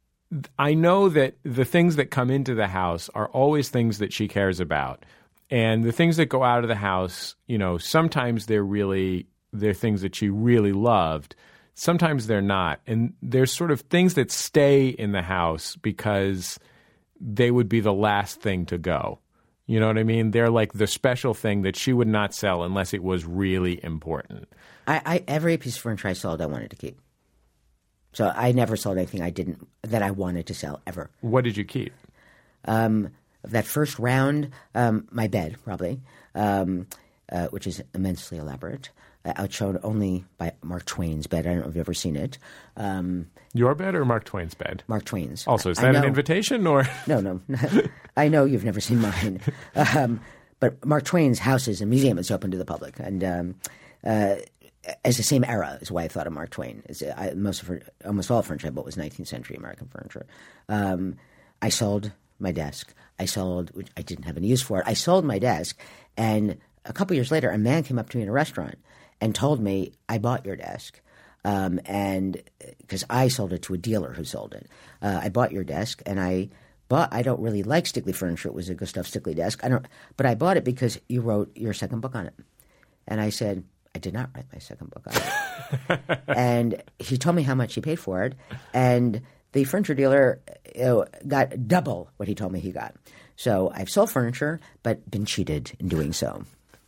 I know that the things that come into the house are always things that she cares about, and the things that go out of the house, you know, sometimes they're really they're things that she really loved, sometimes they're not, and there's sort of things that stay in the house because they would be the last thing to go. You know what I mean? They're like the special thing that she would not sell unless it was really important. I, I every piece of furniture I sold, I wanted to keep. So I never sold anything I didn't that I wanted to sell ever. What did you keep? Um, that first round, um, my bed probably, um, uh, which is immensely elaborate, uh, outshone only by Mark Twain's bed. I don't know if you've ever seen it. Um, Your bed or Mark Twain's bed? Mark Twain's. Also, is that an invitation or no? No, I know you've never seen mine. Um, but Mark Twain's house is a museum. It's open to the public, and um, uh, as the same era is why I thought of Mark Twain. It's, I, most of her, almost all furniture I bought was nineteenth century American furniture. Um, I sold my desk. I sold, which I didn't have any use for it. I sold my desk, and a couple years later, a man came up to me in a restaurant and told me, "I bought your desk." Um, and because I sold it to a dealer who sold it, uh, I bought your desk, and I bought. I don't really like Stickley furniture. It was a Gustav Stickley desk. I don't, but I bought it because you wrote your second book on it. And I said, I did not write my second book on it. And he told me how much he paid for it, and the furniture dealer you know, got double what he told me he got. So I've sold furniture, but been cheated in doing so.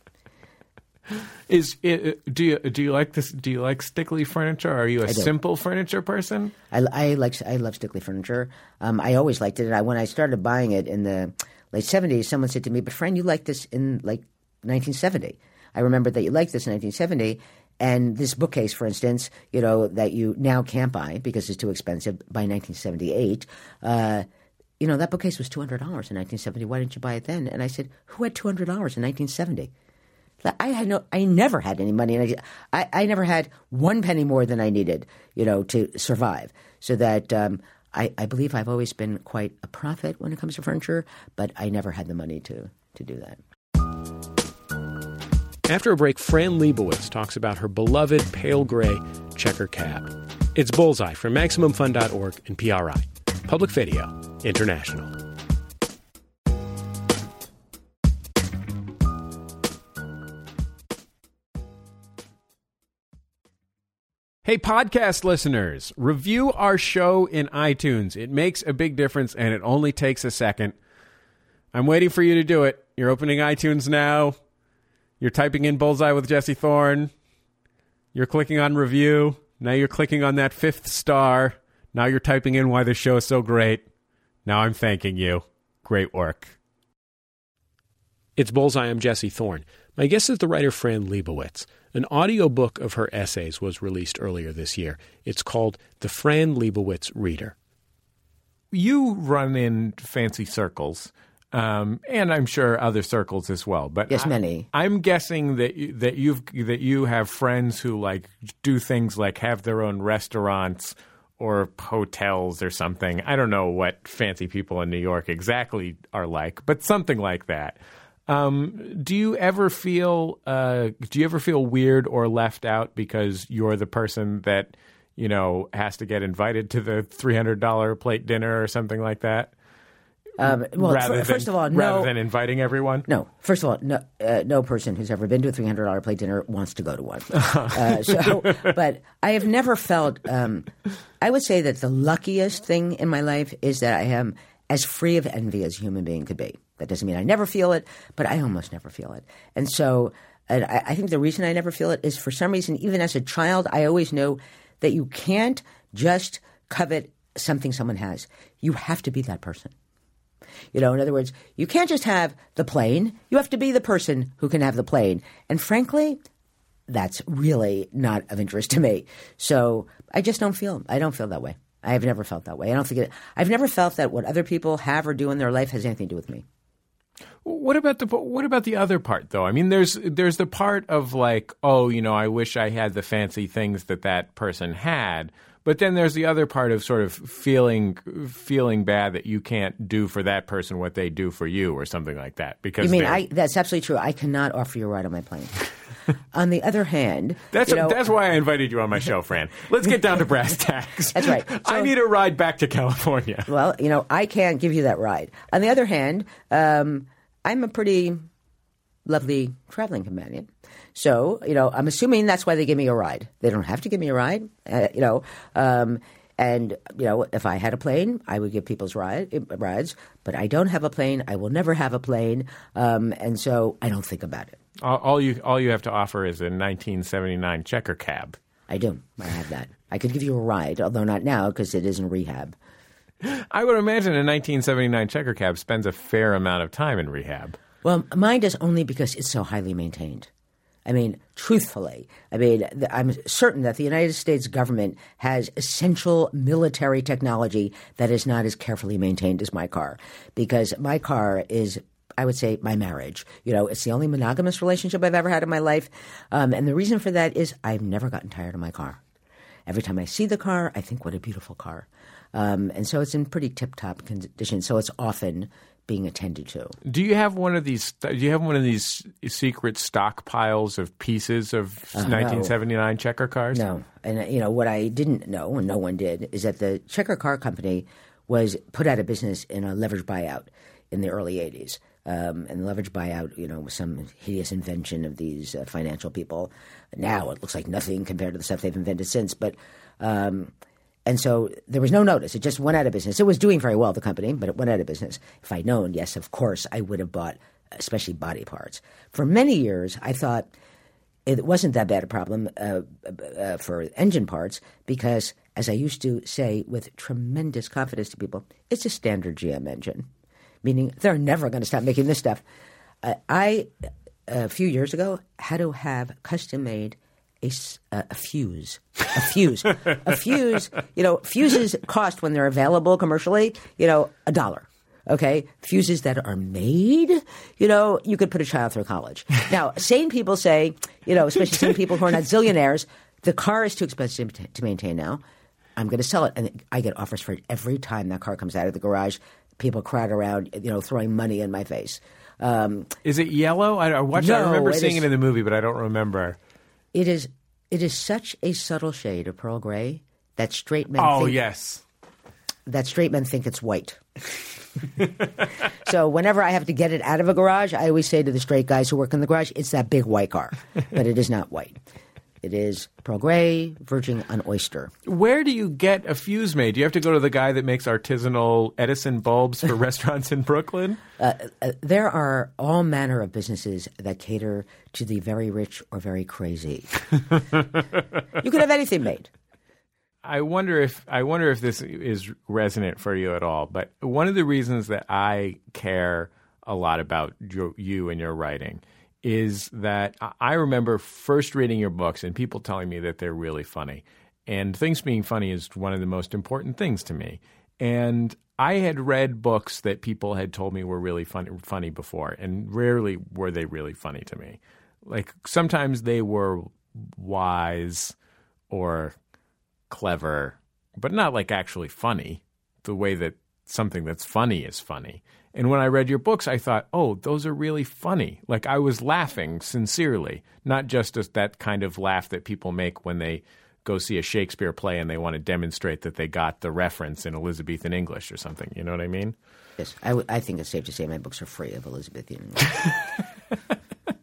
Is it, do you do you like this? Do you like Stickley furniture? Are you a simple furniture person? I, I like I love Stickley furniture. Um, I always liked it. And I, when I started buying it in the late seventies, someone said to me, "But Fran, you liked this in like nineteen seventy. I remember that you liked this in nineteen seventy." And this bookcase, for instance, you know that you now can't buy because it's too expensive. By nineteen seventy-eight, uh, you know that bookcase was two hundred dollars in nineteen seventy. Why didn't you buy it then? And I said, "Who had two hundred dollars in nineteen seventy?" I had no. I never had any money, and I, I, I never had one penny more than I needed, you know, to survive. So that um, I, I believe I've always been quite a prophet when it comes to furniture, but I never had the money to to do that. After a break, Fran Lebowitz talks about her beloved pale gray checker cab. It's Bullseye from Maximum Fun dot org and P R I, Public Radio International. Hey, podcast listeners, review our show in iTunes. It makes a big difference, and it only takes a second. I'm waiting for you to do it. You're opening iTunes now. You're typing in Bullseye with Jesse Thorne. You're clicking on review. Now you're clicking on that fifth star. Now you're typing in why the show is so great. Now I'm thanking you. Great work. It's Bullseye. I'm Jesse Thorne. My guest is the writer Fran Lebowitz. An audiobook of her essays was released earlier this year. It's called The Fran Lebowitz Reader. You run in fancy circles, um, and I'm sure other circles as well. But yes, many. I, I'm guessing that you, that you've that you have friends who like do things like have their own restaurants or hotels or something. I don't know what fancy people in New York exactly are like, but something like that. Um, do you ever feel uh, do you ever feel weird or left out because you're the person that, you know, has to get invited to the three hundred dollars plate dinner or something like that? Um, well, rather f- first than, of all, no, rather than inviting everyone? No. First of all, no, uh, no person who's ever been to a three hundred dollars plate dinner wants to go to one. uh, so, but I have never felt um, – I would say that the luckiest thing in my life is that I am as free of envy as a human being could be. That doesn't mean I never feel it, but I almost never feel it. And so and I, I think the reason I never feel it is for some reason, even as a child, I always know that you can't just covet something someone has. You have to be that person. You know, in other words, you can't just have the plane. You have to be the person who can have the plane. And frankly, that's really not of interest to me. So I just don't feel – I don't feel that way. I have never felt that way. I don't think it – I've never felt that what other people have or do in their life has anything to do with me. What about the what about the other part though? I mean, there's there's the part of like, oh, you know, I wish I had the fancy things that that person had, but then there's the other part of sort of feeling feeling bad that you can't do for that person what they do for you or something like that. Because you mean I? That's absolutely true. I cannot offer you a ride on my plane. On the other hand, that's you know, that's why I invited you on my show, Fran. Let's get down to brass tacks. That's right. So, I need a ride back to California. Well, you know, I can't give you that ride. On the other hand, um, I'm a pretty lovely traveling companion. So, you know, I'm assuming that's why they give me a ride. They don't have to give me a ride, uh, you know. Um, and, you know, if I had a plane, I would give people's ride, rides. But I don't have a plane. I will never have a plane. Um, and so I don't think about it. All, all you all you have to offer is a nineteen seventy-nine checker cab. I do. I have that. I could give you a ride, although not now because it is in rehab. I would imagine a nineteen seventy-nine checker cab spends a fair amount of time in rehab. Well, mine does only because it's so highly maintained. I mean, truthfully, I mean, I'm certain that the United States government has essential military technology that is not as carefully maintained as my car, because my car is I would say, my marriage. You know, it's the only monogamous relationship I've ever had in my life. Um, and the reason for that is I've never gotten tired of my car. Every time I see the car, I think, what a beautiful car. Um, and so it's in pretty tip-top condition. So it's often being attended to. Do you have one of these? Do you have one of these secret stockpiles of pieces of Uh, nineteen seventy-nine checker cars? No. And, uh, you know, what I didn't know, and no one did, is that the Checker Car Company was put out of business in a leveraged buyout in the early eighties. Um, and the leveraged buyout, you know, was some hideous invention of these uh, financial people. Now it looks like nothing compared to the stuff they've invented since. But um, and so there was no notice. It just went out of business. It was doing very well, the company, but it went out of business. If I'd known, yes, of course, I would have bought especially body parts. For many years, I thought it wasn't that bad a problem uh, uh, for engine parts because, as I used to say with tremendous confidence to people, it's a standard G M engine, meaning they're never going to stop making this stuff. Uh, I, a few years ago, had to have custom-made a, uh, a fuse. A fuse. a fuse, you know, fuses cost when they're available commercially, you know, a dollar. Okay, fuses that are made, you know, you could put a child through college. Now, sane people say, you know, especially sane people who are not zillionaires, the car is too expensive to, to maintain now. I'm going to sell it. And I get offers for it every time that car comes out of the garage. People crowd around, you know, throwing money in my face. Um, is it yellow? I, I watched. No, I remember it seeing is, it in the movie, but I don't remember. It is. It is such a subtle shade of pearl gray that straight men. Oh think, yes. That straight men think it's white. So whenever I have to get it out of a garage, I always say to the straight guys who work in the garage, it's that big white car. But it is not white. It is pearl gray, verging on oyster. Where do you get a fuse made? Do you have to go to the guy that makes artisanal Edison bulbs for restaurants in Brooklyn? Uh, uh, there are all manner of businesses that cater to the very rich or very crazy. You could have anything made. I wonder if I wonder if this is resonant for you at all. But one of the reasons that I care a lot about your, you and your writing is that I remember first reading your books and people telling me that they're really funny. And things being funny is one of the most important things to me. And I had read books that people had told me were really funny, funny before, and rarely were they really funny to me. Like sometimes they were wise or clever, but not like actually funny, the way that something that's funny is funny. And when I read your books, I thought, oh, those are really funny. Like I was laughing sincerely, not just as that kind of laugh that people make when they go see a Shakespeare play and they want to demonstrate that they got the reference in Elizabethan English or something. You know what I mean? Yes. I, w- I think it's safe to say my books are free of Elizabethan English.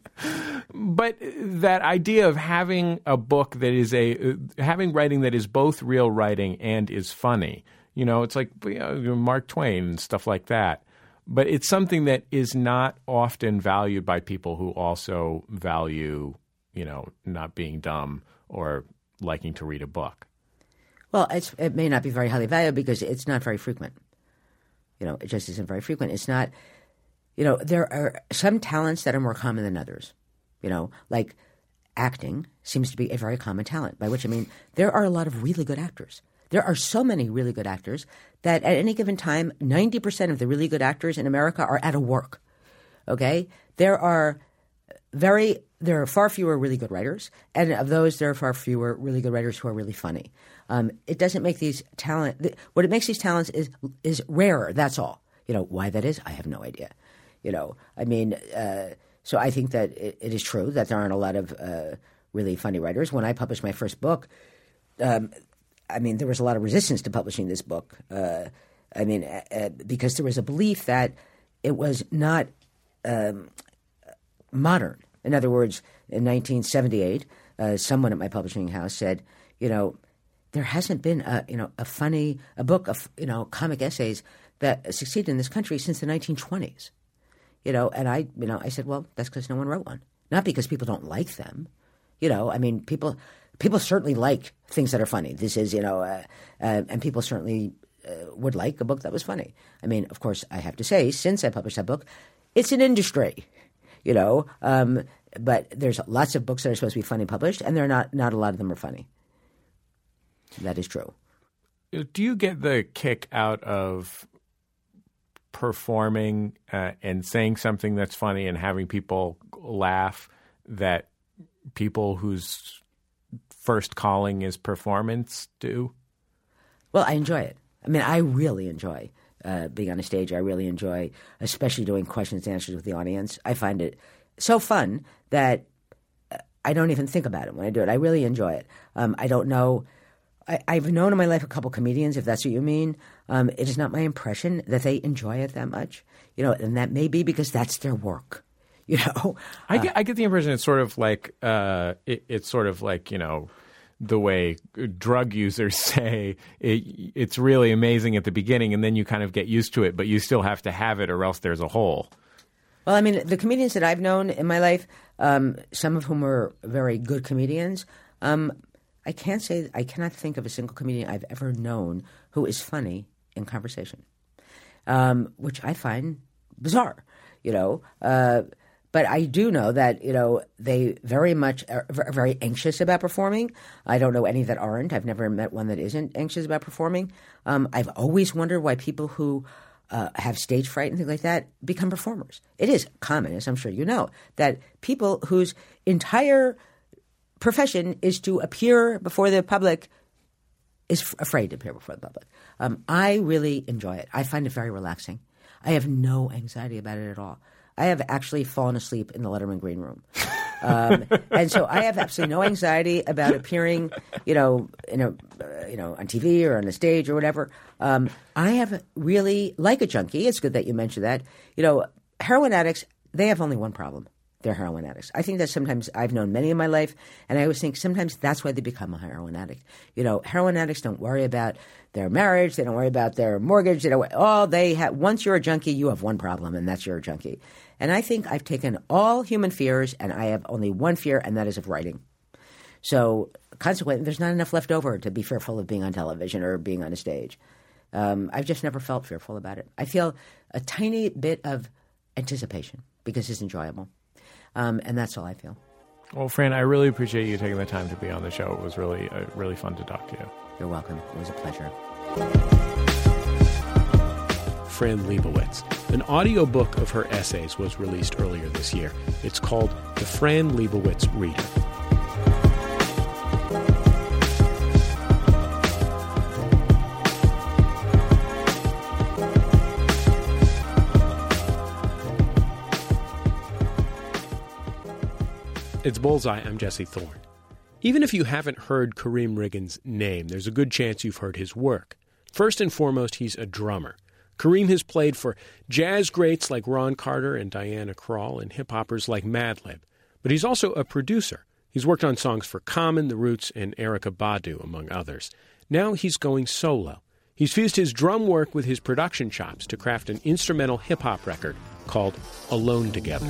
But that idea of having a book that is a uh, having writing that is both real writing and is funny, you know, it's like you know, Mark Twain and stuff like that. But it's something that is not often valued by people who also value, you know, not being dumb or liking to read a book. Well, it's, it may not be very highly valued because it's not very frequent. You know, it just isn't very frequent. It's not, you know, there are some talents that are more common than others. You know, like acting seems to be a very common talent, by which I mean there are a lot of really good actors. There are so many really good actors that at any given time, ninety percent of the really good actors in America are out of work. Okay? There are very there are far fewer really good writers, and of those, there are far fewer really good writers who are really funny. Um, it doesn't make these talent – what it makes these talents is is rarer, that's all. You know, why that is, I have no idea. You know, I mean uh, – so I think that it, it is true that there aren't a lot of uh, really funny writers. When I published my first book, um, I mean, there was a lot of resistance to publishing this book. Uh, I mean, uh, because there was a belief that it was not um, modern. In other words, in nineteen seventy-eight, uh, someone at my publishing house said, you know, there hasn't been a you know a funny a book of you know comic essays that succeeded in this country since the nineteen twenties. You know, and I, you know, I said, well, that's because no one wrote one. Not because people don't like them. You know, I mean, people people certainly like things that are funny. This is, you know, uh, uh, and people certainly uh, would like a book that was funny. I mean, of course, I have to say, since I published that book, it's an industry, you know, um, but there's lots of books that are supposed to be funny published, and they're not, not a lot of them are funny. That is true. Do you get the kick out of performing uh, and saying something that's funny and having people laugh that people whose first calling is performance do? Well, I enjoy it. I mean, I really enjoy uh, being on a stage. I really enjoy, especially doing questions and answers with the audience. I find it so fun that I don't even think about it when I do it. I really enjoy it. Um, I don't know. I, I've known in my life a couple comedians, if that's what you mean. Um, it is not my impression that they enjoy it that much. You know, and that may be because that's their work. You know, I get I get the impression it's sort of like uh, it, it's sort of like you know the way drug users say it, it's really amazing at the beginning, and then you kind of get used to it, but you still have to have it, or else there's a hole. Well, I mean, the comedians that I've known in my life, um, some of whom were very good comedians. Um, I can't say I cannot think of a single comedian I've ever known who is funny in conversation, um, which I find bizarre. You know. Uh, But I do know that, you know, they very much are very anxious about performing. I don't know any that aren't. I've never met one that isn't anxious about performing. Um, I've always wondered why people who uh, have stage fright and things like that become performers. It is common, as I'm sure you know, that people whose entire profession is to appear before the public is f- afraid to appear before the public. Um, I really enjoy it. I find it very relaxing. I have no anxiety about it at all. I have actually fallen asleep in the Letterman green room. Um, and so I have absolutely no anxiety about appearing, you know, in a, uh, you know, on T V or on the stage or whatever. Um, I have really, like a junkie, it's good that you mentioned that, you know, heroin addicts, they have only one problem. They're heroin addicts. I think that sometimes I've known many in my life, and I always think sometimes that's why they become a heroin addict. You know, heroin addicts don't worry about their marriage. They don't worry about their mortgage. They don't. Oh, they have. Once you're a junkie, you have one problem, and that's you're a junkie. And I think I've taken all human fears, and I have only one fear, and that is of writing. So consequently, there's not enough left over to be fearful of being on television or being on a stage. Um, I've just never felt fearful about it. I feel a tiny bit of anticipation because it's enjoyable. Um, and that's all I feel. Well, Fran, I really appreciate you taking the time to be on the show. It was really, uh, really fun to talk to you. You're welcome. It was a pleasure. Fran Lebowitz. An audiobook of her essays was released earlier this year. It's called The Fran Lebowitz Reader. It's Bullseye. I'm Jesse Thorne. Even if you haven't heard Karriem Riggins' name, there's a good chance you've heard his work. First and foremost, he's a drummer. Karriem has played for jazz greats like Ron Carter and Diana Krall and hip-hoppers like Madlib. But he's also a producer. He's worked on songs for Common, The Roots, and Erykah Badu, among others. Now he's going solo. He's fused his drum work with his production chops to craft an instrumental hip-hop record called Alone Together.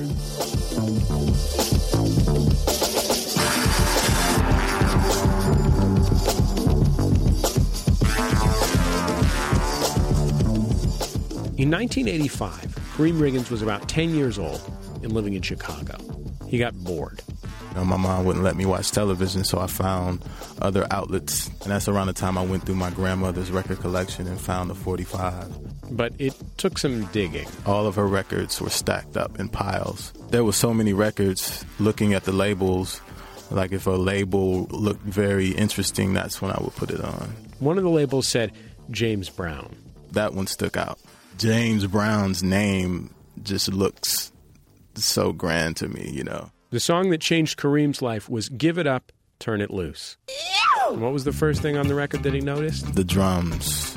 In nineteen eighty-five, Karriem Riggins was about ten years old and living in Chicago. He got bored. You know, my mom wouldn't let me watch television, so I found other outlets. And that's around the time I went through my grandmother's record collection and found the forty-five. But it took some digging. All of her records were stacked up in piles. There were so many records. Looking at the labels, like if a label looked very interesting, that's when I would put it on. One of the labels said James Brown. That one stuck out. James Brown's name just looks so grand to me, you know. The song that changed Karriem's life was Give It Up, Turn It Loose. And what was the first thing on the record that he noticed? The drums.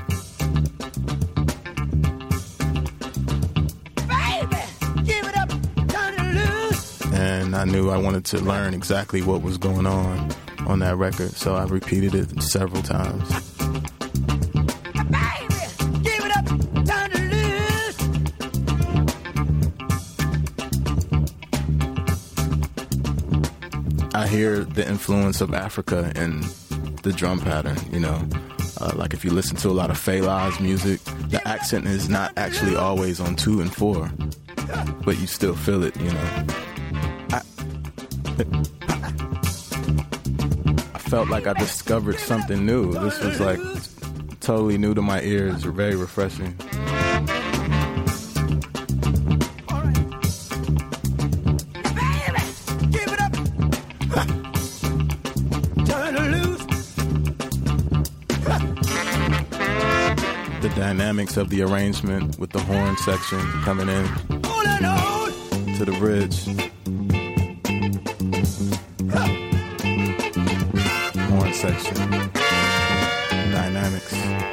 Baby, give it up, turn it loose. And I knew I wanted to learn exactly what was going on on that record, so I repeated it several times. I hear the influence of Africa in the drum pattern, you know. Uh, like if you listen to a lot of Fela's music, the accent is not actually always on two and four, but you still feel it, you know. I, I felt like I discovered something new. This was like totally new to my ears, very refreshing. the dynamics of the arrangement with the horn section coming in to the bridge. Horn section. Dynamics.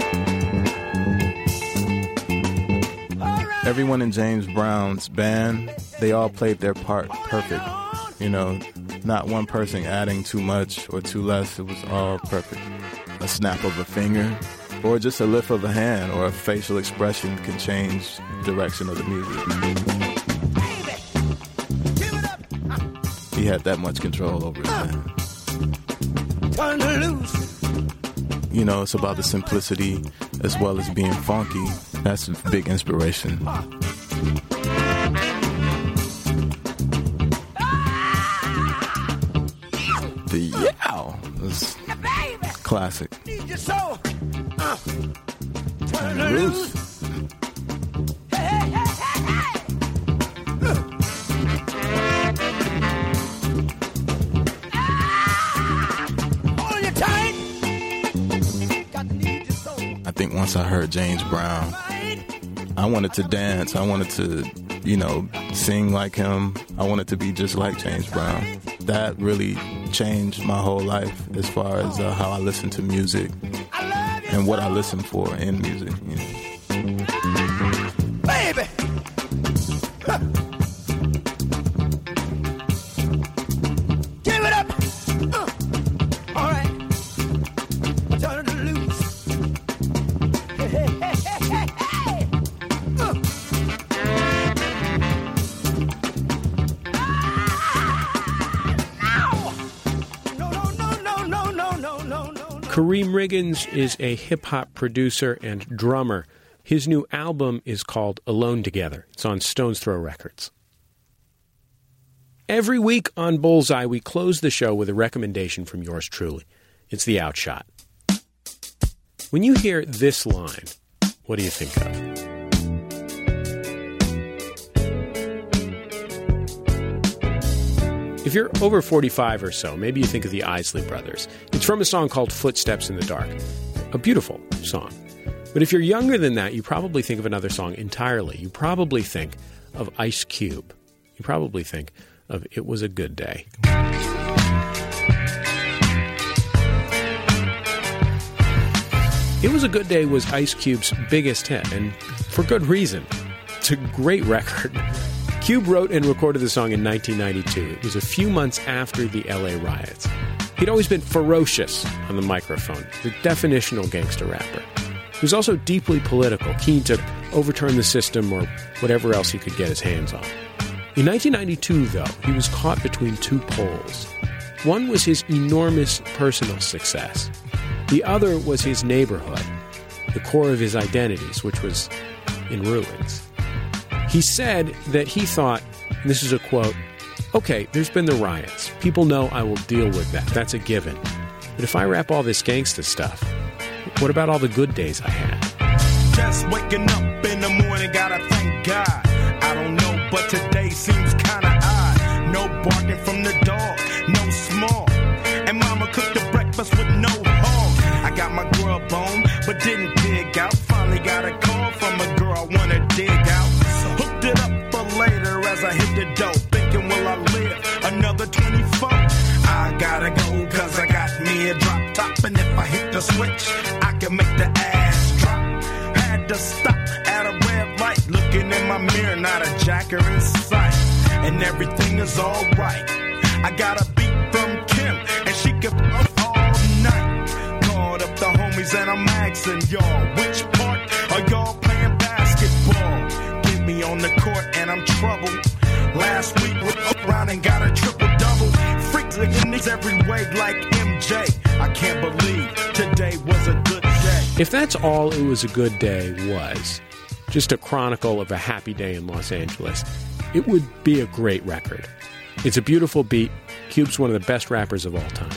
Everyone in James Brown's band, they all played their part perfect. You know, not one person adding too much or too less. It was all perfect. A snap of a finger, or just a lift of a hand, or a facial expression can change the direction of the music. He had that much control over it, man. You know, it's about the simplicity as well as being funky. That's a big inspiration. The yow is classic. Turn loose. I think once I heard James Brown, I wanted to dance. I wanted to, you know, sing like him. I wanted to be just like James Brown. That really changed my whole life as far as uh, how I listen to music and what I listen for in music. You know. Baby! Huh. Give it up! Uh. All right. Turn it loose. Hey, hey, hey, hey, hey, hey. Uh. No, no, no, no, no, no, no, no, no. Kareem Riggins is a hip-hop producer and drummer. His new album is called Alone Together. It's on Stone's Throw Records. Every week on Bullseye, we close the show with a recommendation from yours truly. It's The Outshot. When you hear this line, what do you think of? If you're over forty-five or so, maybe you think of the Isley Brothers. It's from a song called Footsteps in the Dark. A beautiful song. But if you're younger than that, you probably think of another song entirely. You probably think of Ice Cube. You probably think of It Was a Good Day. It Was a Good Day was Ice Cube's biggest hit, and for good reason. It's a great record. Cube wrote and recorded the song in nineteen ninety-two. It was a few months after the L A riots. He'd always been ferocious on the microphone, the definitional gangster rapper. He was also deeply political, keen to overturn the system or whatever else he could get his hands on. In nineteen ninety-two, though, he was caught between two poles. One was his enormous personal success. The other was his neighborhood, the core of his identities, which was in ruins. He said that he thought, and this is a quote, "Okay, there's been the riots. People know I will deal with that. That's a given. But if I rap all this gangsta stuff, what about all the good days I had?" Just waking up in the morning, gotta thank God. I don't know, but today seems kinda odd. No barking from the dog, no small. And mama cooked the breakfast with no hog. I got my grub on, but didn't dig out. Finally got a call from a girl I wanna dig out. Hooked it up for later as I hit the dough. Thinking, will I live another twenty-four? I gotta go, cause I got me a drop top. And if I hit the switch, I can make the ass drop. Had to stop at a red light. Looking in my mirror, not a jacker in sight. And everything is alright. I got a beat from Kim, and she can up all night. Called up the homies and I'm asking y'all, which part are y'all playing basketball? Get me on the court and I'm troubled. Last week we up around and got a triple-double. Freaks in these every way like M J. I can't believe today was a good day. If that's all It Was a Good Day was, just a chronicle of a happy day in Los Angeles, it would be a great record. It's a beautiful beat. Cube's one of the best rappers of all time.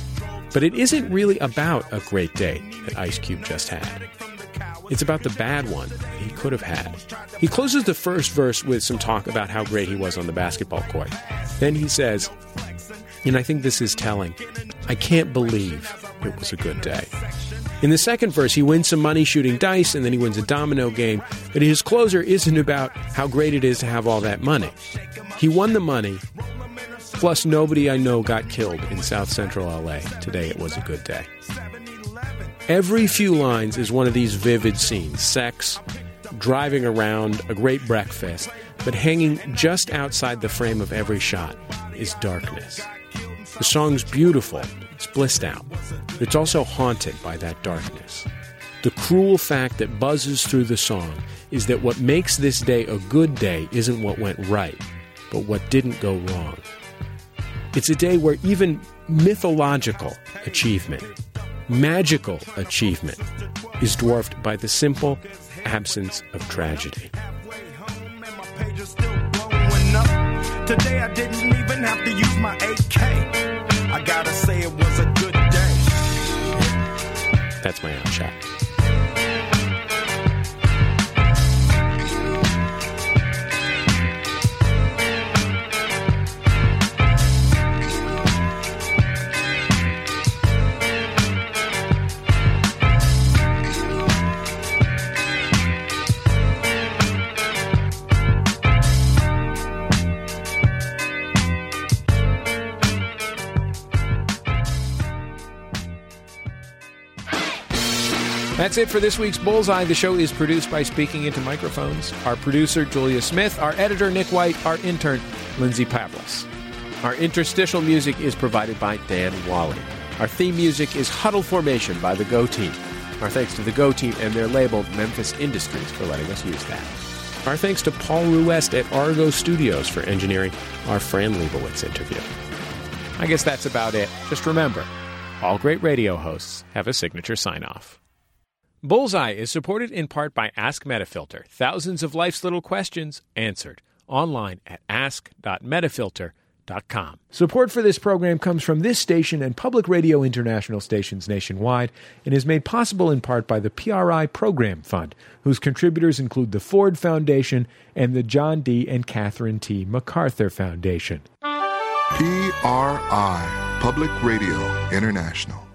But it isn't really about a great day that Ice Cube just had. It's about the bad one that he could have had. He closes the first verse with some talk about how great he was on the basketball court. Then he says, and I think this is telling, "I can't believe it was a good day. In the second verse, he wins some money shooting dice, and then he wins a domino game. But his closer isn't about how great it is to have all that money. He won the money, plus nobody I know got killed in South Central L A. Today it was a good day. Every few lines is one of these vivid scenes. Sex, driving around, a great breakfast. But hanging just outside the frame of every shot is darkness. The song's beautiful. It's blissed out. But it's also haunted by that darkness. The cruel fact that buzzes through the song is that what makes this day a good day isn't what went right, but what didn't go wrong. It's a day where even mythological achievement, magical achievement, is dwarfed by the simple absence of tragedy. Today I didn't even have to use my A K. I gotta say it was a good day. That's my outshot. That's it for this week's Bullseye. The show is produced by Speaking Into Microphones. Our producer, Julia Smith. Our editor, Nick White. Our intern, Lindsay Pavlis. Our interstitial music is provided by Dan Wally. Our theme music is Huddle Formation by the Go Team. Our thanks to the Go Team and their label, Memphis Industries, for letting us use that. Our thanks to Paul Ruest at Argo Studios for engineering our Fran Lebowitz interview. I guess that's about it. Just remember, all great radio hosts have a signature sign-off. Bullseye is supported in part by Ask Metafilter. Thousands of life's little questions answered online at ask dot metafilter dot com. Support for this program comes from this station and Public Radio International stations nationwide and is made possible in part by the P R I Program Fund, whose contributors include the Ford Foundation and the John D. and Catherine T. MacArthur Foundation. P R I, Public Radio International.